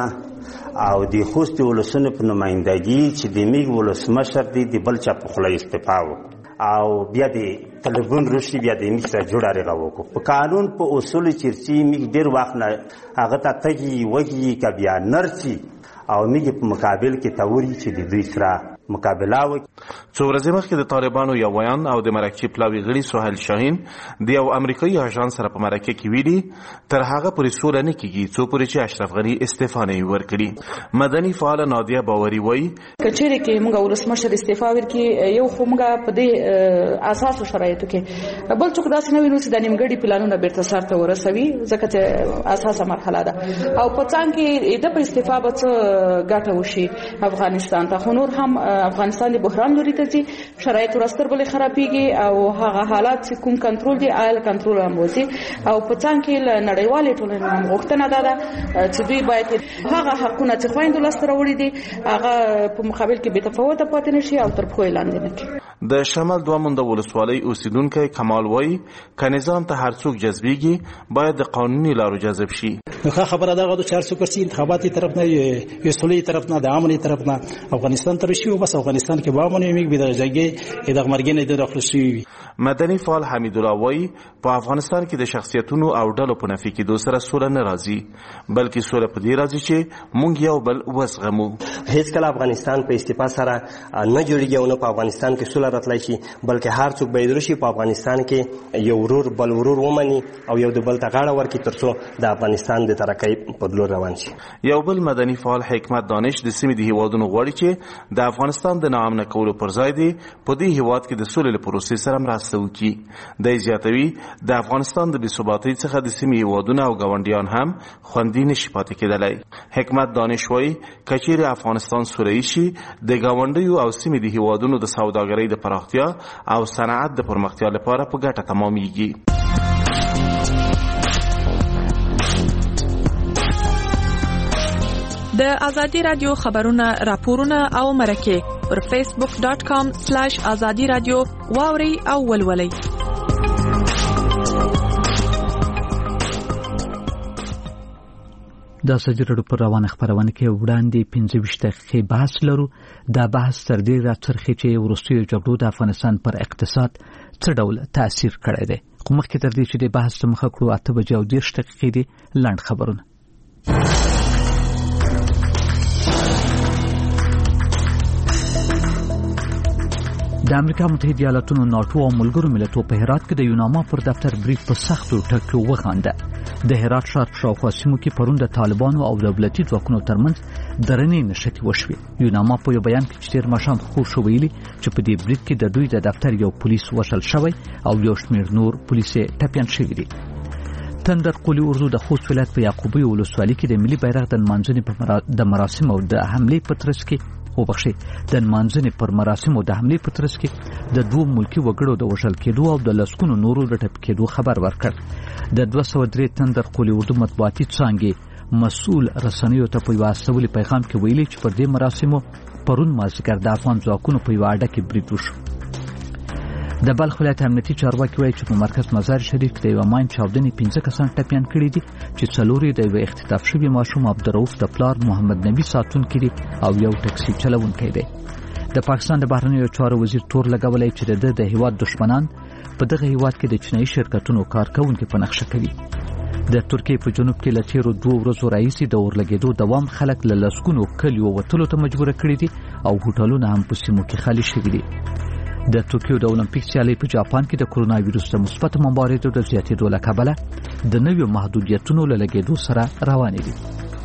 او د خوست ولسونو په نمائندګي چې د میګ ولسمشر دی د بل چا په خله استعفا وکړي او بیا د طالبان روشي بیا د میسه جوړه رغه وکړو. په قانون په اصول چیرچی میګ ډیر وخت نه هغه ته تګي وږي ک بیا نرسي او میګ په مقابل کې توري چې د دوی سره مقابله وکړي. څو ورځې مخکې د طالبانو یو ویان او د مرکچي پلاوي غړي سهیل شاهین د یو امریکایي آژانس سره په مرکه کې ویلي تر هغه پورې سوله نه کیږي څو پورې چې اشرف غني استعفا نه ورکړي. مدني فعال نادیه باوري وایي کچېرې کې موږ ولسمشر استعفا ورکړي یو خو موږ په دې اساسو شرایطو کې بل څوک داسې نه وینو چې د نیمګړي پلانونه بیرته سر ته ورسوي ځکه چې اساسه مرحله ده او په څنګ کې د استعفا به څه ګټه وشي افغانستان ته. خو نور هم افغانستان د بحران لوري ته ځي، شرایط ورستر بلې خرابېږي او هغه حالات چې کوم کنټرول دي آیل کنټرول هم وځي او په څنګ کې له نړیوالې ټولنې هم غوښتنه ده چې دوی باید هغه حقونه چې خویندو لاسته راوړي دي هغه په مقابل کې بې تفاوته پاتې نه شي او تر پښو یې لاندې نه کړي. د شمال دوه مونده ولسوالۍ اوسیدونکی کمال وایي که نظام ته هر څوک جذبېږي باید د قانوني لارو جذب شي. ښه خبره دغه ده چې هر څوک ورسي انتخاباتي طرف نه وي سولې طرف نه د امني طرف نه افغانستان ته راشي او بس افغانستان کې به امن وي به د جګړې د مرګ نه د داخل شي. مدني فعال حمید الله وایي په افغانستان کې د شخصیتونو او ډلو په نفي کېدو سره سوله نه راځي، بلکې سوله په دې راځي چې مونږ یو بل وزغمو. هیڅ کله افغانستان په استعفا سره نه جوړیږي او نه په افغانستان کې سوله راتلای شي، بلکې هر څوک باید راشي په افغانستان کې یو ورور بل ورور ومني او یو د بل ته غاړه ورکړي ترڅو د افغانستان د ترقۍ په لور روان شي. یو بل مدني فعال حکمت دانش د سیمې د هیوادونو غواړي چې د افغانستان د ناامنه کولو پر ځای دی په دې هیواد کې د سولې پروسې سره مرسته وکړي. د زیاتوي د افغانستان د بې ثباتۍ څخه د سیمې هیوادونه او ګاونډیان هم خوندي نشي پاتې کېدلی. حکمت دانش وایي که چیرې افغانستان سوله شي د ګاونډیو او سیمې د هیوادونو د سوداګرۍ د پراختیا او صنعت د پرمختیا لپاره په ګټه تمامیږي. د ازادي رادیو خبرونه راپورونه او مرکه پر فیسبوک ډاټ کام سلاش ازادي رادیو واوري او ولولئ. د سجرړو پر روانه خبرونه کې وړاندې پنځه ویشت دقیقې بحث لرو. دا بحث تر دې راڅرخي چې وروستیو جګړو د افغانستان پر اقتصاد څه ډول تاثیر کړی دی. خو مخکې تر دې چې د بحث ته مخه کړو اته بجې او دېرش دقیقې دي لنډ خبرونه. د امریکا متحده ایالاتونو ناتو او ملګرو ملتونو په هرات کې د یوناما پر دفتر بریټ په سختو ټکو وغانده. د هرات ښار په شاوخوا سیمو کې پرون د طالبانو او دولتي ځواکونو ترمنځ درنې نښتې وشوې. یوناما په یو بیان کې چې تېر ماښام خپور شو ویلي چې په دې بریټ کې د دوی د دفتر یو پولیس وشل شوی او یو شمېر نور پولیس ټپیان شوي دي. تندر قلی اردو د خوست ولایت په یعقوبی ولسوالۍ کې د ملي بیرغ د نمانځنې په د مراسمو د حملې په ترڅ کې وبخښي د نمانځنې پر مراسمو د حملې په ترڅ کې د دوه ملکی وګړو د وژل کېدو او د لسګونو نورو د ټپي کېدو خبر ورکړ. د دوه سوه درې تندر قلی اردو مطبوعاتي څانګې مسؤل رسنیو ته په یو استولي پیغام کې ویلي چې پر دې مراسمو پرون مازدیګر د افغان ځواکونو په یو اډه کې برید وشو. د بلخ ولایت امنیتي چارواکي وایي چې په مرکز مزار شریف کې د یو ماین چاودنې پنځه کسان ټپیان کړي دي چې څلور یې د یو اختطاف شوي ماشوم عبدالرؤف د پلار محمد نبی ساتونکي دي او یو ټکسي چلوونکی دی. د پاکستان د بهرنیو چارو وزیر تور لګولی چې د د هیواد دشمنان په دغه هیواد کې د چینایي شرکتونو کارکونکي په نقشه کوي. د ترکیې په جنوب کې له تېرو دوه ورځو راهیسې د اورلګېدو دوام خلک له لسګونو کلیو وتلو ته مجبوره کړي دي او هوټلونه هم په سیمو کې خالي شوي دي. د توکیو د اولمپیک سیالۍ په جاپان کې د کرونا وایرس د مثبت مبارزو د زیاتېدو له کبله د نویو محدودیتونو له لګېدو سره روانې دي.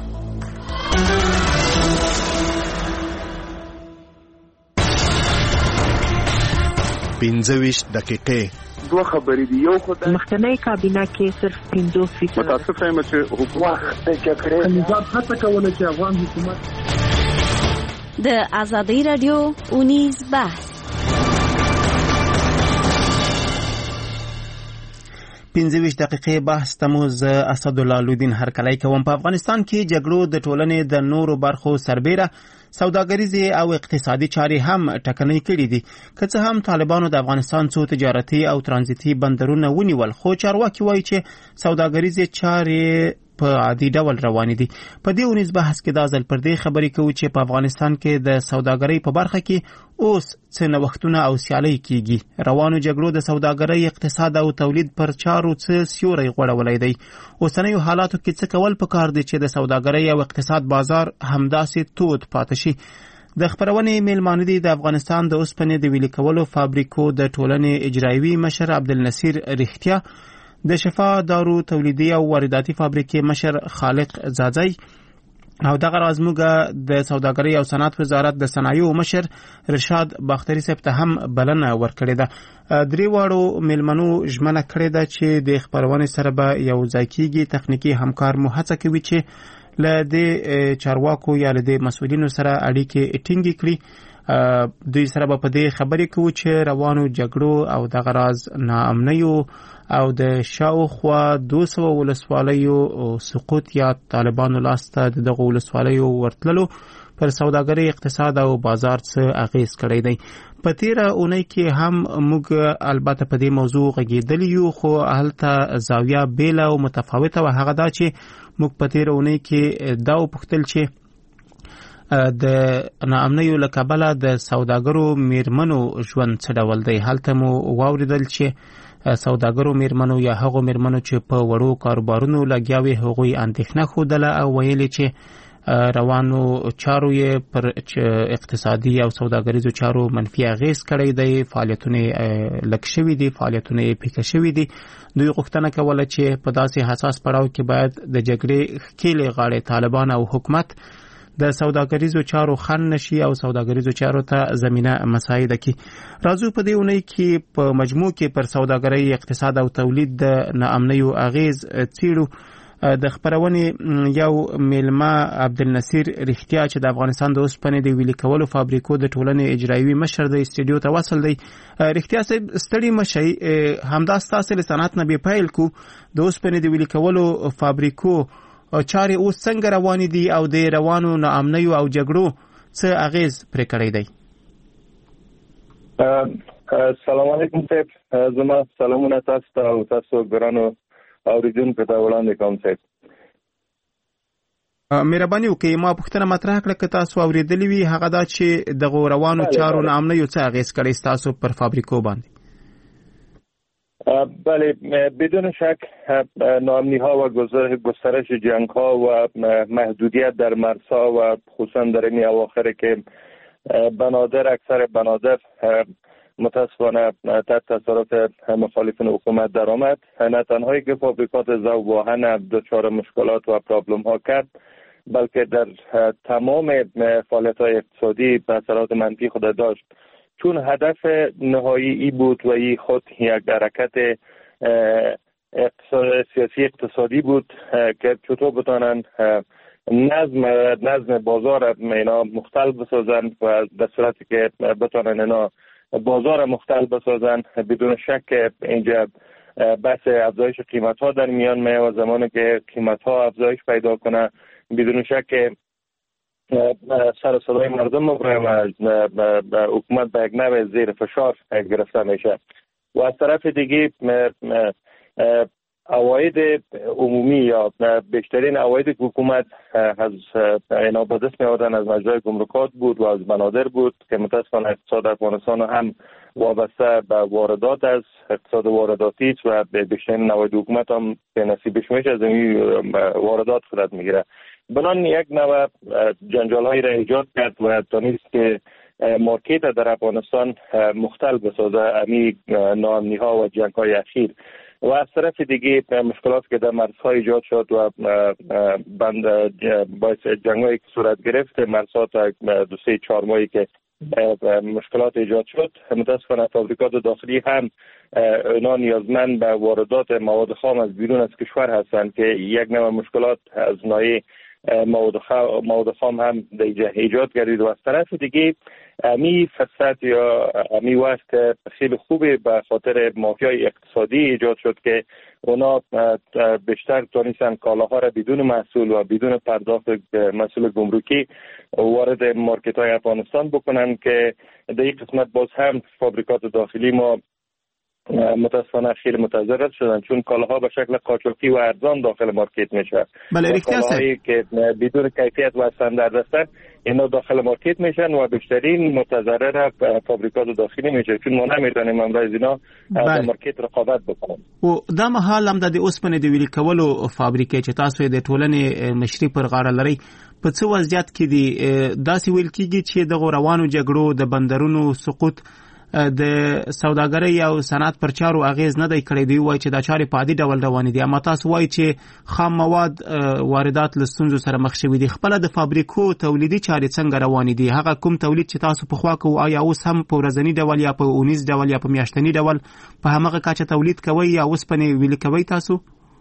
پنځه ویشت دقیقې دوه خبرې دي. یو خو د مخکنی کابینه کې صرف پنځوس فیصد متاسفه یم چې حکومت د جګړې نظام هڅه کوله چې افغان حکومت د ازادي رادیو اونیز بحث پنځه ویشت دقیقې بحث ته مو زه اسدالله لودین هرکلی کوم. په افغانستان کې جګړو د ټولنې د نورو برخو سربیره سوداګریزې او اقتصادي چارې هم ټکنۍ کړي دي. که څه هم طالبانو د افغانستان څو تجارتي او ترانزیتي بندرونه ونیول، خو چارواکي وایي چې سوداګریزې چارې په عادي ډول روانې دي. په دې اونیز بحث کې دا ځل پر دې خبرې کوو چې په افغانستان کې د سوداګرۍ په برخه کې اوس څه نوښتونه او سیالۍ کیږي. روانو جګړو د سوداګرۍ، اقتصاد او تولید پر چارو څه سیوری غوړولی دی. اوسنیو حالاتو کې څه کول پکار دي چې د سوداګرۍ او اقتصاد بازار همداسې تود پاتې شي. د خبرونې میلمانه دي د افغانستان د اوسپنې د ویلې کولو فابریکو د ټولنې اجرایوي مشر عبدالنصیر رښتیا، د شفا دارو تولیدي او وارداتي فابریکې مشر خالق زاځی او دغه راز موږ د سوداګرۍ او صنعت وزارت د صنایعو مشر رشاد باختري صاحب ته هم بلنه ورکړې ده. درې واړو میلمنو ژمنه کړې ده چې د خبرونې سره به یو ځای کیږي. تخنیکي همکار مو هڅه کوي چې له دې چارواکو یا له دې مسؤلینو سره اړیکې ټینګې کړي. دوی سره به په دې خبرې کوو چې روانو جګړو او دغه راز ناامنیو او د شاوخوا دوه سوه ولسوالیو سقوط یا طالبانو لاسته د دغه ولسوالیو ورتللو پر سوداګرۍ، اقتصاد او بازار څه اغیز کړی دی. په تیره اونۍ کې هم موږ البته په دې موضوع غږېدلی یو، خو هلته زاویه بیله او متفاوته وه. هغه دا چې موږ په تیره اونۍ کې دا وپوښتل چې د ناامنیو له کبله د سوداګرو میرمنو ژوند څه ډول دی. هلته مو واوریدل چې سوداګرو میرمنو یا هغو میرمنو چې په وړو کاروبارونو لګیا وي هغوی اندېښنه ښودله او ویلې چې روانو چارو یې پر اقتصادي او سوداګریزو چارو منفي اغیز کړی دی. فعالیتونه یې لږ شوي دي، فعالیتونه یې پیکه شوي دي. دوی غوښتنه کوله چې په داسې حساس پړاو کې باید د جګړې ښکېلې غاړې طالبان او حکومت د سوداګریزو چارو خنډ نشي او سوداګریزو چارو ته زمینه مساعده کی. راځو په دې اونۍ کې په مجموع کې پر سوداګرۍ، اقتصاد او تولید د ناامنیو اغیز څیړو. د خبرونې یو میلمه عبدالنصیر رښتیا چې د افغانستان د اوسپنې د ویلې کولو فابریکو د ټولنې اجرایوي مشر د استودیو ته وصل دی. رښتیا صاحب ستړي مشئ، همدا ستاسو له صنعت نه به پیل کو. د اوسپنې د ویلې کولو فابریکو چارې اوس څنګه روانې دي او د روانو ناامنیو او جګړو څه اغیز پرې کړی دی؟ سلام علیکم صاحب، زما سلامونه تاسو ته او تاسو ګرانو اوریدونکو ته وړاندې کوم صاحب. مهرباني وکړئ ما پوښتنه مطرح کړه که تاسو اوریدلی وي هغه دا چې د روانو چارو نامنه یو څه اغیز کړی تاسو پر فابریکو باندې. بله، بدون شک ناامنی ها و گسترش جنگ ها و محدودیت در مرزها و خصوصا در این اواخر که بنادر اکثر بنادر متاسفانه تحت تصرف مخالفین حکومت در آمد، نه تنهایی که فابریکات ذوب و آهن دچار مشکلات و پرابلم ها کرد، بلکه در تمام فعالیت های اقتصادی اثرات منفی خود داشت، چون هدف نهایی ای بود و ای خود یک حرکت اقتصاد سیاسی اقتصادی بود که چطور بتانند نظم نظم بازار اینا مختل بسازن و در صورتی که بتانن اینا بازار مختل بسازن. بدون شک اینجا بحث افزایش قیمت ها در میان می و زمانی که قیمت ها افزایش پیدا کنه بدون شک سر صدای مردم و حکومت به یک نوع زیر فشار گرفته میشه و از طرف دیگه عواید عمومی یا بیشترین عواید حکومت از اینا به دست می آوردن از مجرای گمرکات بود و از بنادر بود که متاسفانه اقتصاد افغانستان هم وابسته به واردات از اقتصاد وارداتی و بیشترین عواید حکومت هم به نصیبش میشه از این واردات خودت میگیره. بنان یک نوع جنجال هایی را ایجاد کرد و تانیست که مارکت در افغانستان مختل بسازه امی ناامنی ها و جنگ های اخیر و از طرف دیگه مشکلات که در مرزها ایجاد شد و بند باعث جنگ هایی که صورت گرفت مرزها تا دو سه چهار ماهی که مشکلات ایجاد شد، متاسفانه فابریکات داخلی هم اینا نیازمند به واردات مواد خام از بیرون از کشور هستند که یک نوع مشکلات از نوع مواد خام هم ایجاد گردید و از طرف دیگه امی فرصت یا امی وقت خیلی خوبی به خاطر مافیای اقتصادی ایجاد شد که اونا بیشتر تونستن کالاها را بدون محصول و بدون پرداخت محصول گمرکی وارد مارکت های افغانستان بکنن که در این قسمت باز هم فابریکات داخلی ما متاسفانه خیلی متضرر شدن چون کالاها به شکل قاچاقی و ارزان داخل مارکت میشه. بله کالاهایی که بدون کیفیت و استاندارد هستن اینا داخل مارکت میشن و بیشترین متضرر فابریکات داخلی میشه چون ما نمیتونیم امروز اینا در مارکت رقابت بکنیم. او دا مهال هم د اوسپنې د ویلي کولو فابریکې چې تاسو د ټولنې مشري پر غاړه لري په څه وضعیت کې دي داسې ویل کیږي چې د روانو جګړو د بندرونو سقوط د سوداګرۍ او صنعت پر چارو اغیز نه دی کړی دی وای چې دا چارې په عادي ډول روانې دي اما تاسو وای چې خام مواد واردات له ستونزو سره مخ شوي دي. خپل د فابریکو تولیدي چارې څنګه روانې دي؟ هغه کوم تولید چې تاسو په خوا کوو آیا اوس هم په ورځني ډول یا په اونیز ډول یا په میاشتني ډول په همغه کچه تولید کوي یا اوسپنې ویلې کوي تاسو؟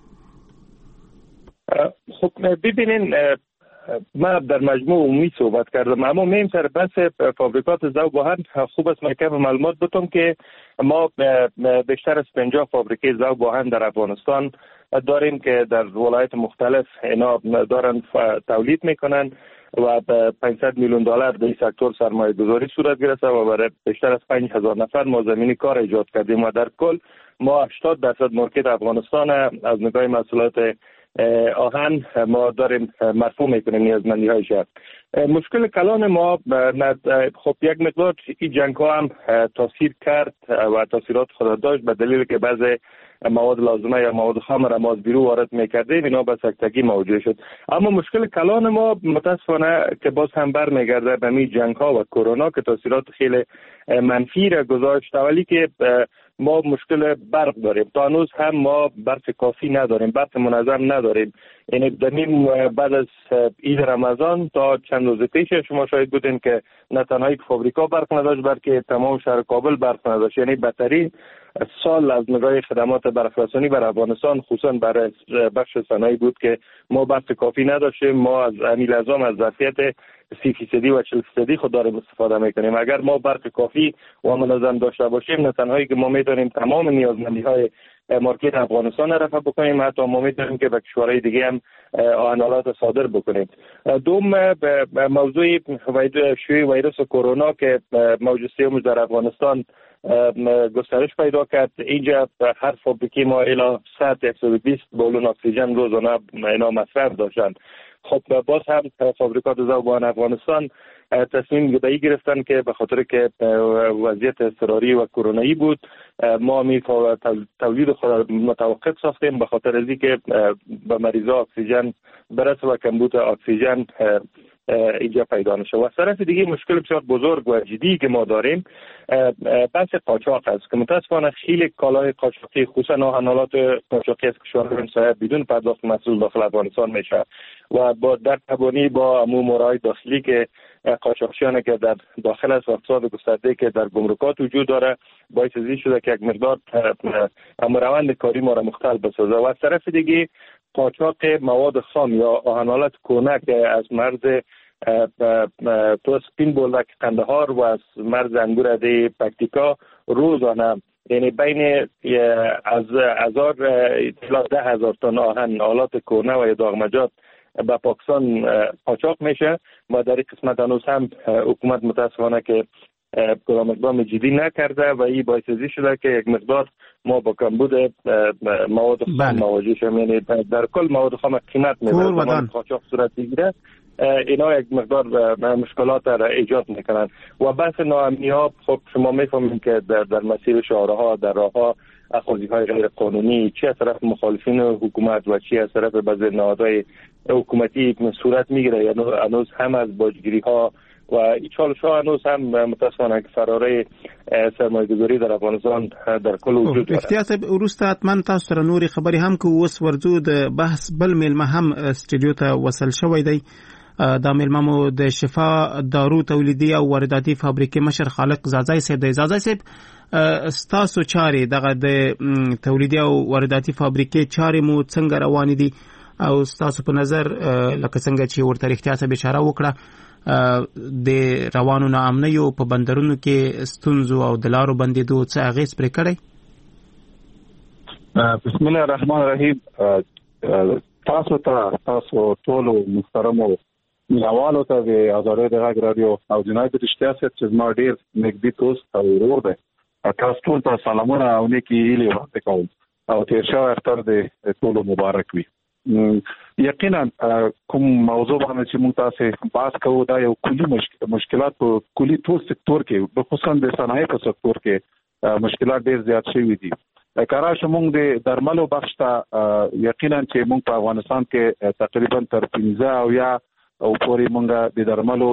خب ببینین ما در مجموع عمومی صحبت کردم اما میم سر بحث فابریکات ذوب و آهن خوب است من کم معلومات بتم که ما بیشتر از پنجاه فابریکه ذوب و آهن در افغانستان داریم که در ولایت مختلف اینا دارن تولید میکنن و به پانصد میلیون دلار در این سکتور سرمایه گذاری صورت گرفته و برای بیشتر از پنج هزار نفر ما زمینی کار ایجاد کردیم و در کل ما هشتاد درصد مارکت افغانستان از نگاه محصولات آهن ما داریم مرفوع میکنیم نیازمندی های شهر. مشکل کلان ما خب یک مقدار این جنگ ها هم تاثیر کرد و تاثیرات خود داشت به دلیل که بعض مواد لازمه یا مواد خام را ما از بیرون وارد میکردیم اینا به سکتگی موجود شد. اما مشکل کلان ما متاسفانه که باز هم برمیگرده به می جنگ ها و کرونا که تاثیرات خیلی منفی را گذاشت ولی که ما مشکل برق داریم تا هنوز هم ما برق کافی نداریم برق منظم نداریم یعنی دمیم بعد از عید رمضان تا چند روز پیش شما شاید بودین که نه تنها یک فابریکا برق نداشت بلکه تمام شهر کابل برق نداشت یعنی بدترین سال از نگاه خدمات برقرسانی بر افغانستان خصوصا برای بخش صنایعی بود که ما برق کافی نداشتیم ما از امیل ازام از ظرفیت سی فیصدی و چهل فیصدی خود داریم استفاده میکنیم اگر ما برق کافی و منظم داشته باشیم نه تنهایی که ما میتونیم تمام نیازمندی های مارکت افغانستان رفع بکنیم، حتی ما میتونیم که به کشورهای دیگه هم آهنالات صادر بکنیم. دوم موضوع شیوع ویروس کرونا که موج سوم در افغانستان گسترش پیدا کرد. اینجا هر فابریکه ما الی صد تا صد و بیست بالون اکسیژن روزانه اینا مصرف داشتن. خب باز هم فابریکات ذوبان افغانستان تصمیم گیری گرفتن که به خاطر که وضعیت اضطراری و کرونایی بود ما می تولید خود متوقف ساختیم به خاطر از اینکه به مریضا اکسیژن برسه و کمبود اکسیژن اینجا پیدا نشه. و از طرف دیگه مشکل بسیار بزرگ و جدی که ما داریم بحث قاچاق است که متاسفانه خیلی کالای قاچاقی خصوصا ناهنالات قاچاقی از کشورهای همسایه بدون پرداخت محصول داخل افغانستان میشه و با در تبانی با امور مورای داخلی که قاچاقچیان که در داخل از اقتصاد گسترده که در گمرکات وجود داره باعث این شده که یک مقدار روند کاری ما را مختل بسازه. و از طرف دیگه قاچاق مواد خام یا آهنالات کونه که از مرز تو سپین بولک قندهار و از مرز انگور دی پکتیکا روزانه یعنی بین از هزار تا ده هزار تن آهن آلات کونه و داغمجات به پاکستان قاچاق میشه و در این قسمت هنوز هم حکومت متاسفانه که کدام اقدام جدی نکرده و این باعث شده که یک مقدار ما با کمبود مواد خام مواجه شیم. یعنی در کل مواد خام قیمت میبره قاچاق صورت بگیره اینا یک مقدار مشکلات را ایجاد میکنن و بحث ناامنی ها خب شما میفهمین که در, در مسیر شهرها در راهها اخوازی های غیر قانونی چی از طرف مخالفین حکومت و چی از طرف بعضی نهادهای حکومتی صورت میگیره. یعنی هنوز هم از باجگیری ها و این چالش ها هنوز هم متاسفانه فراره سرمایه‌گذاری در افغانستان در کل وجود داره. افتیاس وروسته حتما تاسو سره نورې خبرې هم کو اوس ورځو د بحث بل میلمه هم استودیو ته وصل شوی دی. دا میلمه مو د شفا دارو تولیدي او وارداتي فابریکې مشر خالق زازای صاحب دی. زازای صاحب ستاسو چارې دغه د تولیدي او وارداتي فابریکې چارې مو څنګه روانې دي او ستاسو په نظر لکه څنګه چې ورته اړتیا څه اشاره وکړه د روانو ناامنیو په بندرونو کې ستونزو او د لارو بندیدو څه اغېز پرې کړی؟ بسم الله الرحمن الرحیم. تاسو ته تاسو ټولو محترمو مینوالو ته د ازادۍ د غږ رادیو او جناب رښتیا صاحب چې زما ډېر نږدې دوست او ورور دی تاسو ټول ته سلامونه او نیکې هیلې وړاندې کوم او تېر شوی اختر د ټولو مبارک وي. یقینا کوم موضوع باندې چې موږ تاسو بحث کوو دا یو کلی مشکلات په کلی ټول سکتور کې خصوصا د صنایع په سکتور کې مشکلات ډېر زیات شوي دي. کارا شمونږ د درملو بخش ته یقینا چې موږ په افغانستان کې تقریبا تر پنځه او یا او پورې موږ د درملو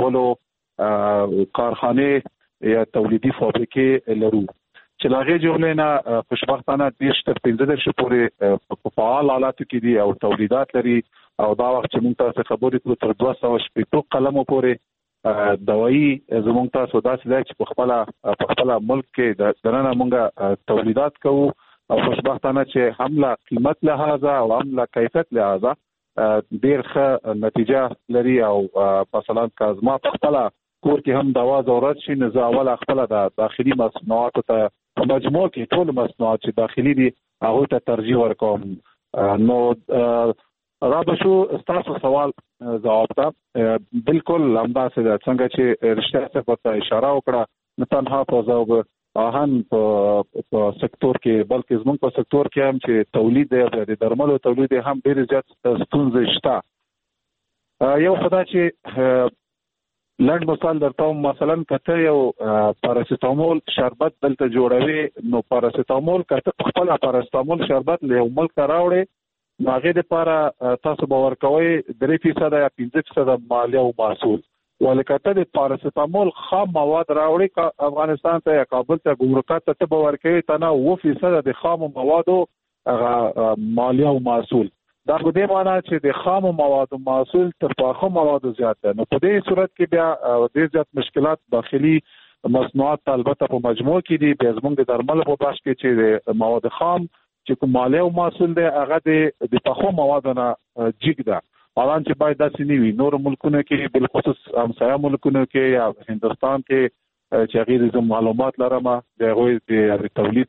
جوړولو کارخانه یا تولیدي فابریکې لرو چې لاغې جوړلې نه خوشبختانه دیش تر پنځه درش پورې په فعال حالاتو کې دي او تولیدات لري او دا وخت چې موږ تاسو خبرې کوو تر دوه سوه شپږ قلمو پورې دوايي زموږ تاسو داسې دی چې په خپل په خپل ملک کې د نن موږ تولیدات کوو او خوشبختانه چې هم له قیمت لحاظه او هم له کیفیت لحاظه ډېر ښه نتیجه لري او مثلا که زما په خپل کور کې هم دوا ضرورت شي نو زه اول خپل د داخلي مصنوعاتو ته په مجموع کې ټول مصنوعات چې داخلي دي هغه ته ترجیح ورکوم. نو را به شو تاسو سوال جواب ته بالکل همداسې ده څنګه چې رښتیا څه ته اشاره وکړه نه تنها په ځواب آهن په سکتور کې بلکې زموږ په سکتور کې هم چې تولید دی د درملو تولید هم ډېر زیات ستونزې شته. یو خدای چې لنډ مثال درته مثلا کته یو پاراسیتامول شربت دلته جوړوي نو پاراسیتامول کته خپل پاراسیتامول شربت له ملک راوړي هغه د لپاره تاسو باور کوئ درې فیصد یا پنځه فیصد مالیه او محصول ولکته د پاراسیتامول خام مواد راوړي افغانستان ته یا کابل ته ګمرکات ته باور کوي تنه اوه فیصد د خام موادو مالیه او محصول دا په دې معنی چې د خام موادو محصول تر پاخه موادو زیات ده. نو په دې صورت کې بیا ډېر زیات مشکلات داخلي مصنوعات البته په مجموع کې دي بیا زموږ د درملو په بخش کې چې د مواد خام چې کوم مالیه او محصول دی هغه د پاخه موادو نه جګ ده. حالان چې باید داسې نه وي نور ملکونو کې بالخصوص همسایه ملکونو کې یا هندوستان کې چې هغې د معلومات لرم د هغوی د تولید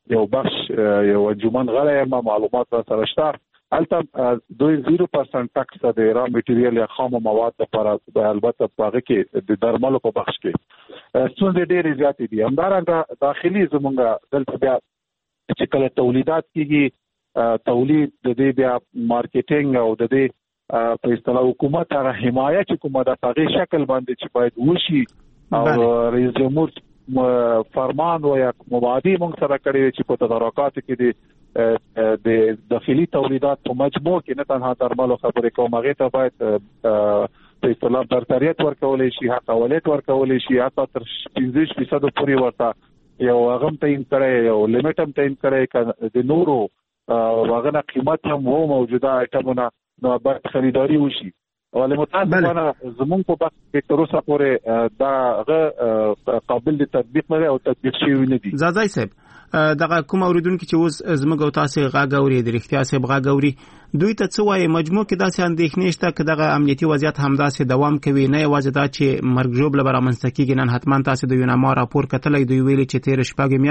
یو بخش یو انجمن غړی ما معلومات را سره شته البته دوی صفر درجه ټکس د را میټیریال یا خام مواد لپاره البته په هغه کې د درملو په بخش کې څومره ډېر زیات دي. همدارنګه داخلي زمونږ دلته بیا چې کله تولیدات کیږي تولید د دې بیا مارکیټینګ او د دې په اصطلاح حکومت هغه حمایت چې کومه د هغه شکل باندې چې باید وشي او رئیس جمهور فرمان و یا مبادی موږ سره کړی چې په تدارکات کې د د داخلي تولیدات په مجموع کې نه تنها درملو خبرې کوم هغه ته باید په اصطلاح برتریت ورکول شي حق اولت ورکول شي حتی تر پنځه فیصد پورې ورته یو هغه تعین کړي یو لیمټ هم تعین کړي د نورو واغنه قیمت هم وو موجوده ایټمونه نو باید خریداري وشي ولې متاسفانه زمون په وخت کې تر اوسه پورې دا قابل د تطبیق نه او تطبیق شوی نه دي. زازای صاحب دغه کوم اوریدونکو چې اوس زموږ او تاسو غاګوري د اړتیا صاحب غاګوري دوی ته څه وایي مجموع کې داسې اندېښنې شته چې دغه امنیتي وضعیت همداسې دوام کوي نه یوازې دا چې مرګ ژوبله به رامنځته کېږي نن حتما تاسو د یوناما راپور کتلی دوی ویلي چې تېره شپږ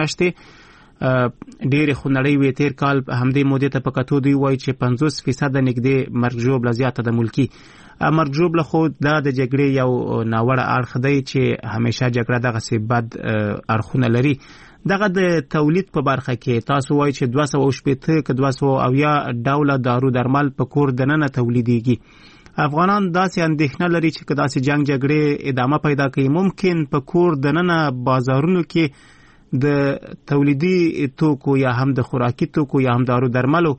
میاشتې ډېرې خونړۍ وې تېر کال همدې مودې ته په کتو دوی وایي چې پنځوس فیصده نږدې مرګ ژوبله زیاته د ملکي مرګ ژوبله خو دا د جګړې یو ناوړه اړخ دی چې همیشه جګړه دغسې بد اړخونه لري. دغه د تولید په برخه کې تاسو وایي چې دوه سوه شپېته که دوه سوه اویا ډوله دارو درمل په کور دننه تولیدېږي. افغانان داسې اندېښنه لري چې که داسې جنګ جګړې ادامه پیدا کوي ممکن په کور دننه بازارونو کې د تولیدي توکو یا هم د خوراکي توکو یا هم دارو درملو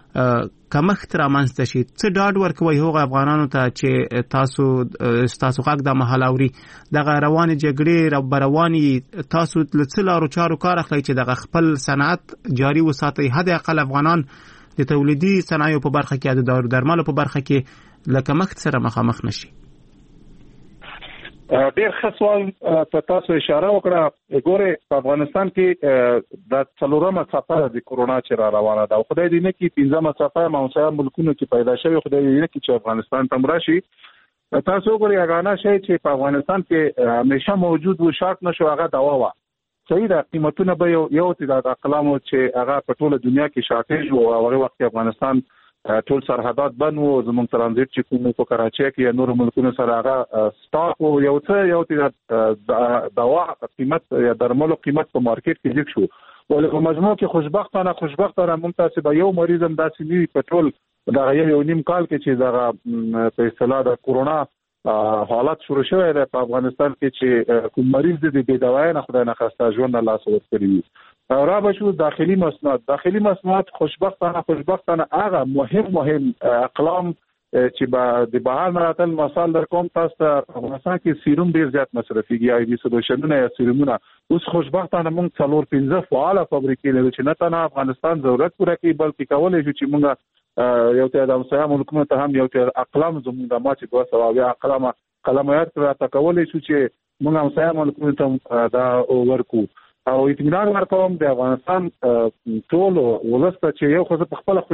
کمښت رامنځته شي. څه ډاډ ورکوي هغو افغانانو ته چې تاسو ستاسو غږ د مهال اوري دغه روانې جګړې به روانې تاسو له څه لارو چارو کار اخلئ چې دغه خپل صنعت جاري وساتئ حد اقل افغانان د تولیدي صنایعو په برخه کې د دارو درملو په برخه کې له کمښت سره مخامخ نشي. ډېر ښه سوال په تاسو اشاره وکړه. ګوره په افغانستان کې د څلورمه څپه د کورونا چې را روانه ده او خدای دې نه کړي پنځمه څپه ماوسه ملکونو کې پیدا شوی خدای دې نه کړي چې افغانستان ته راشي. تاسو ګورئ هغه شی چې په افغانستان کې همیشه موجود و شارټ نشو هغه دوا و صحیح ده قیمتونه به یو یو د اقلامو چې هغه په ټوله دنیا کې شارټیج و او هغه وخت افغانستان ټول سرحدات بند وو زموږ ترانزیت چې کوم په کراچۍ کې یا نور ملکونو سره هغه سٹاک وو یو څه یو د دوا قیمت یا درملو قیمت په مارکیټ کې ځک شو ولې په مجموع کې خوشبختانه خوشبختانه ممتاز به یو مریض هم داسې نیوي په ټول د یو نیم کال کې چې دغه په اصطلاح د کورونا حالت شروع شوی دی په افغانستان کې چې کوم مریض د بې دوای نه خدای نه خواسته ژوند نه لاس ورکړي را بشو داخلي مصنوعات داخلي مصنوعات خوشبختانه خوشبختانه هغه مهم مهم اقلام چې با د بهر نه راتل مثال در کوم تاسو ته افغانستان کې سیروم ډیر زیات مصرفيږي یا د سولوشنونه یا سیرومونه اوس خوشبختانه موږ څلور پنځه فعال فابریکې لرو چې نه تنها افغانستان ضرورت پوره کوي بلکې کولای شي چې موږ یو ته د امسا ملکونو ته هم یو ته اقلام زموږ د ماچ دوه سوه یا اقلام کلمات را تکولای شي چې موږ امسا ملکونو ته دا ورکو او اطمینان ورکوم د افغانستان ټول ولسته چې یو خو په خپل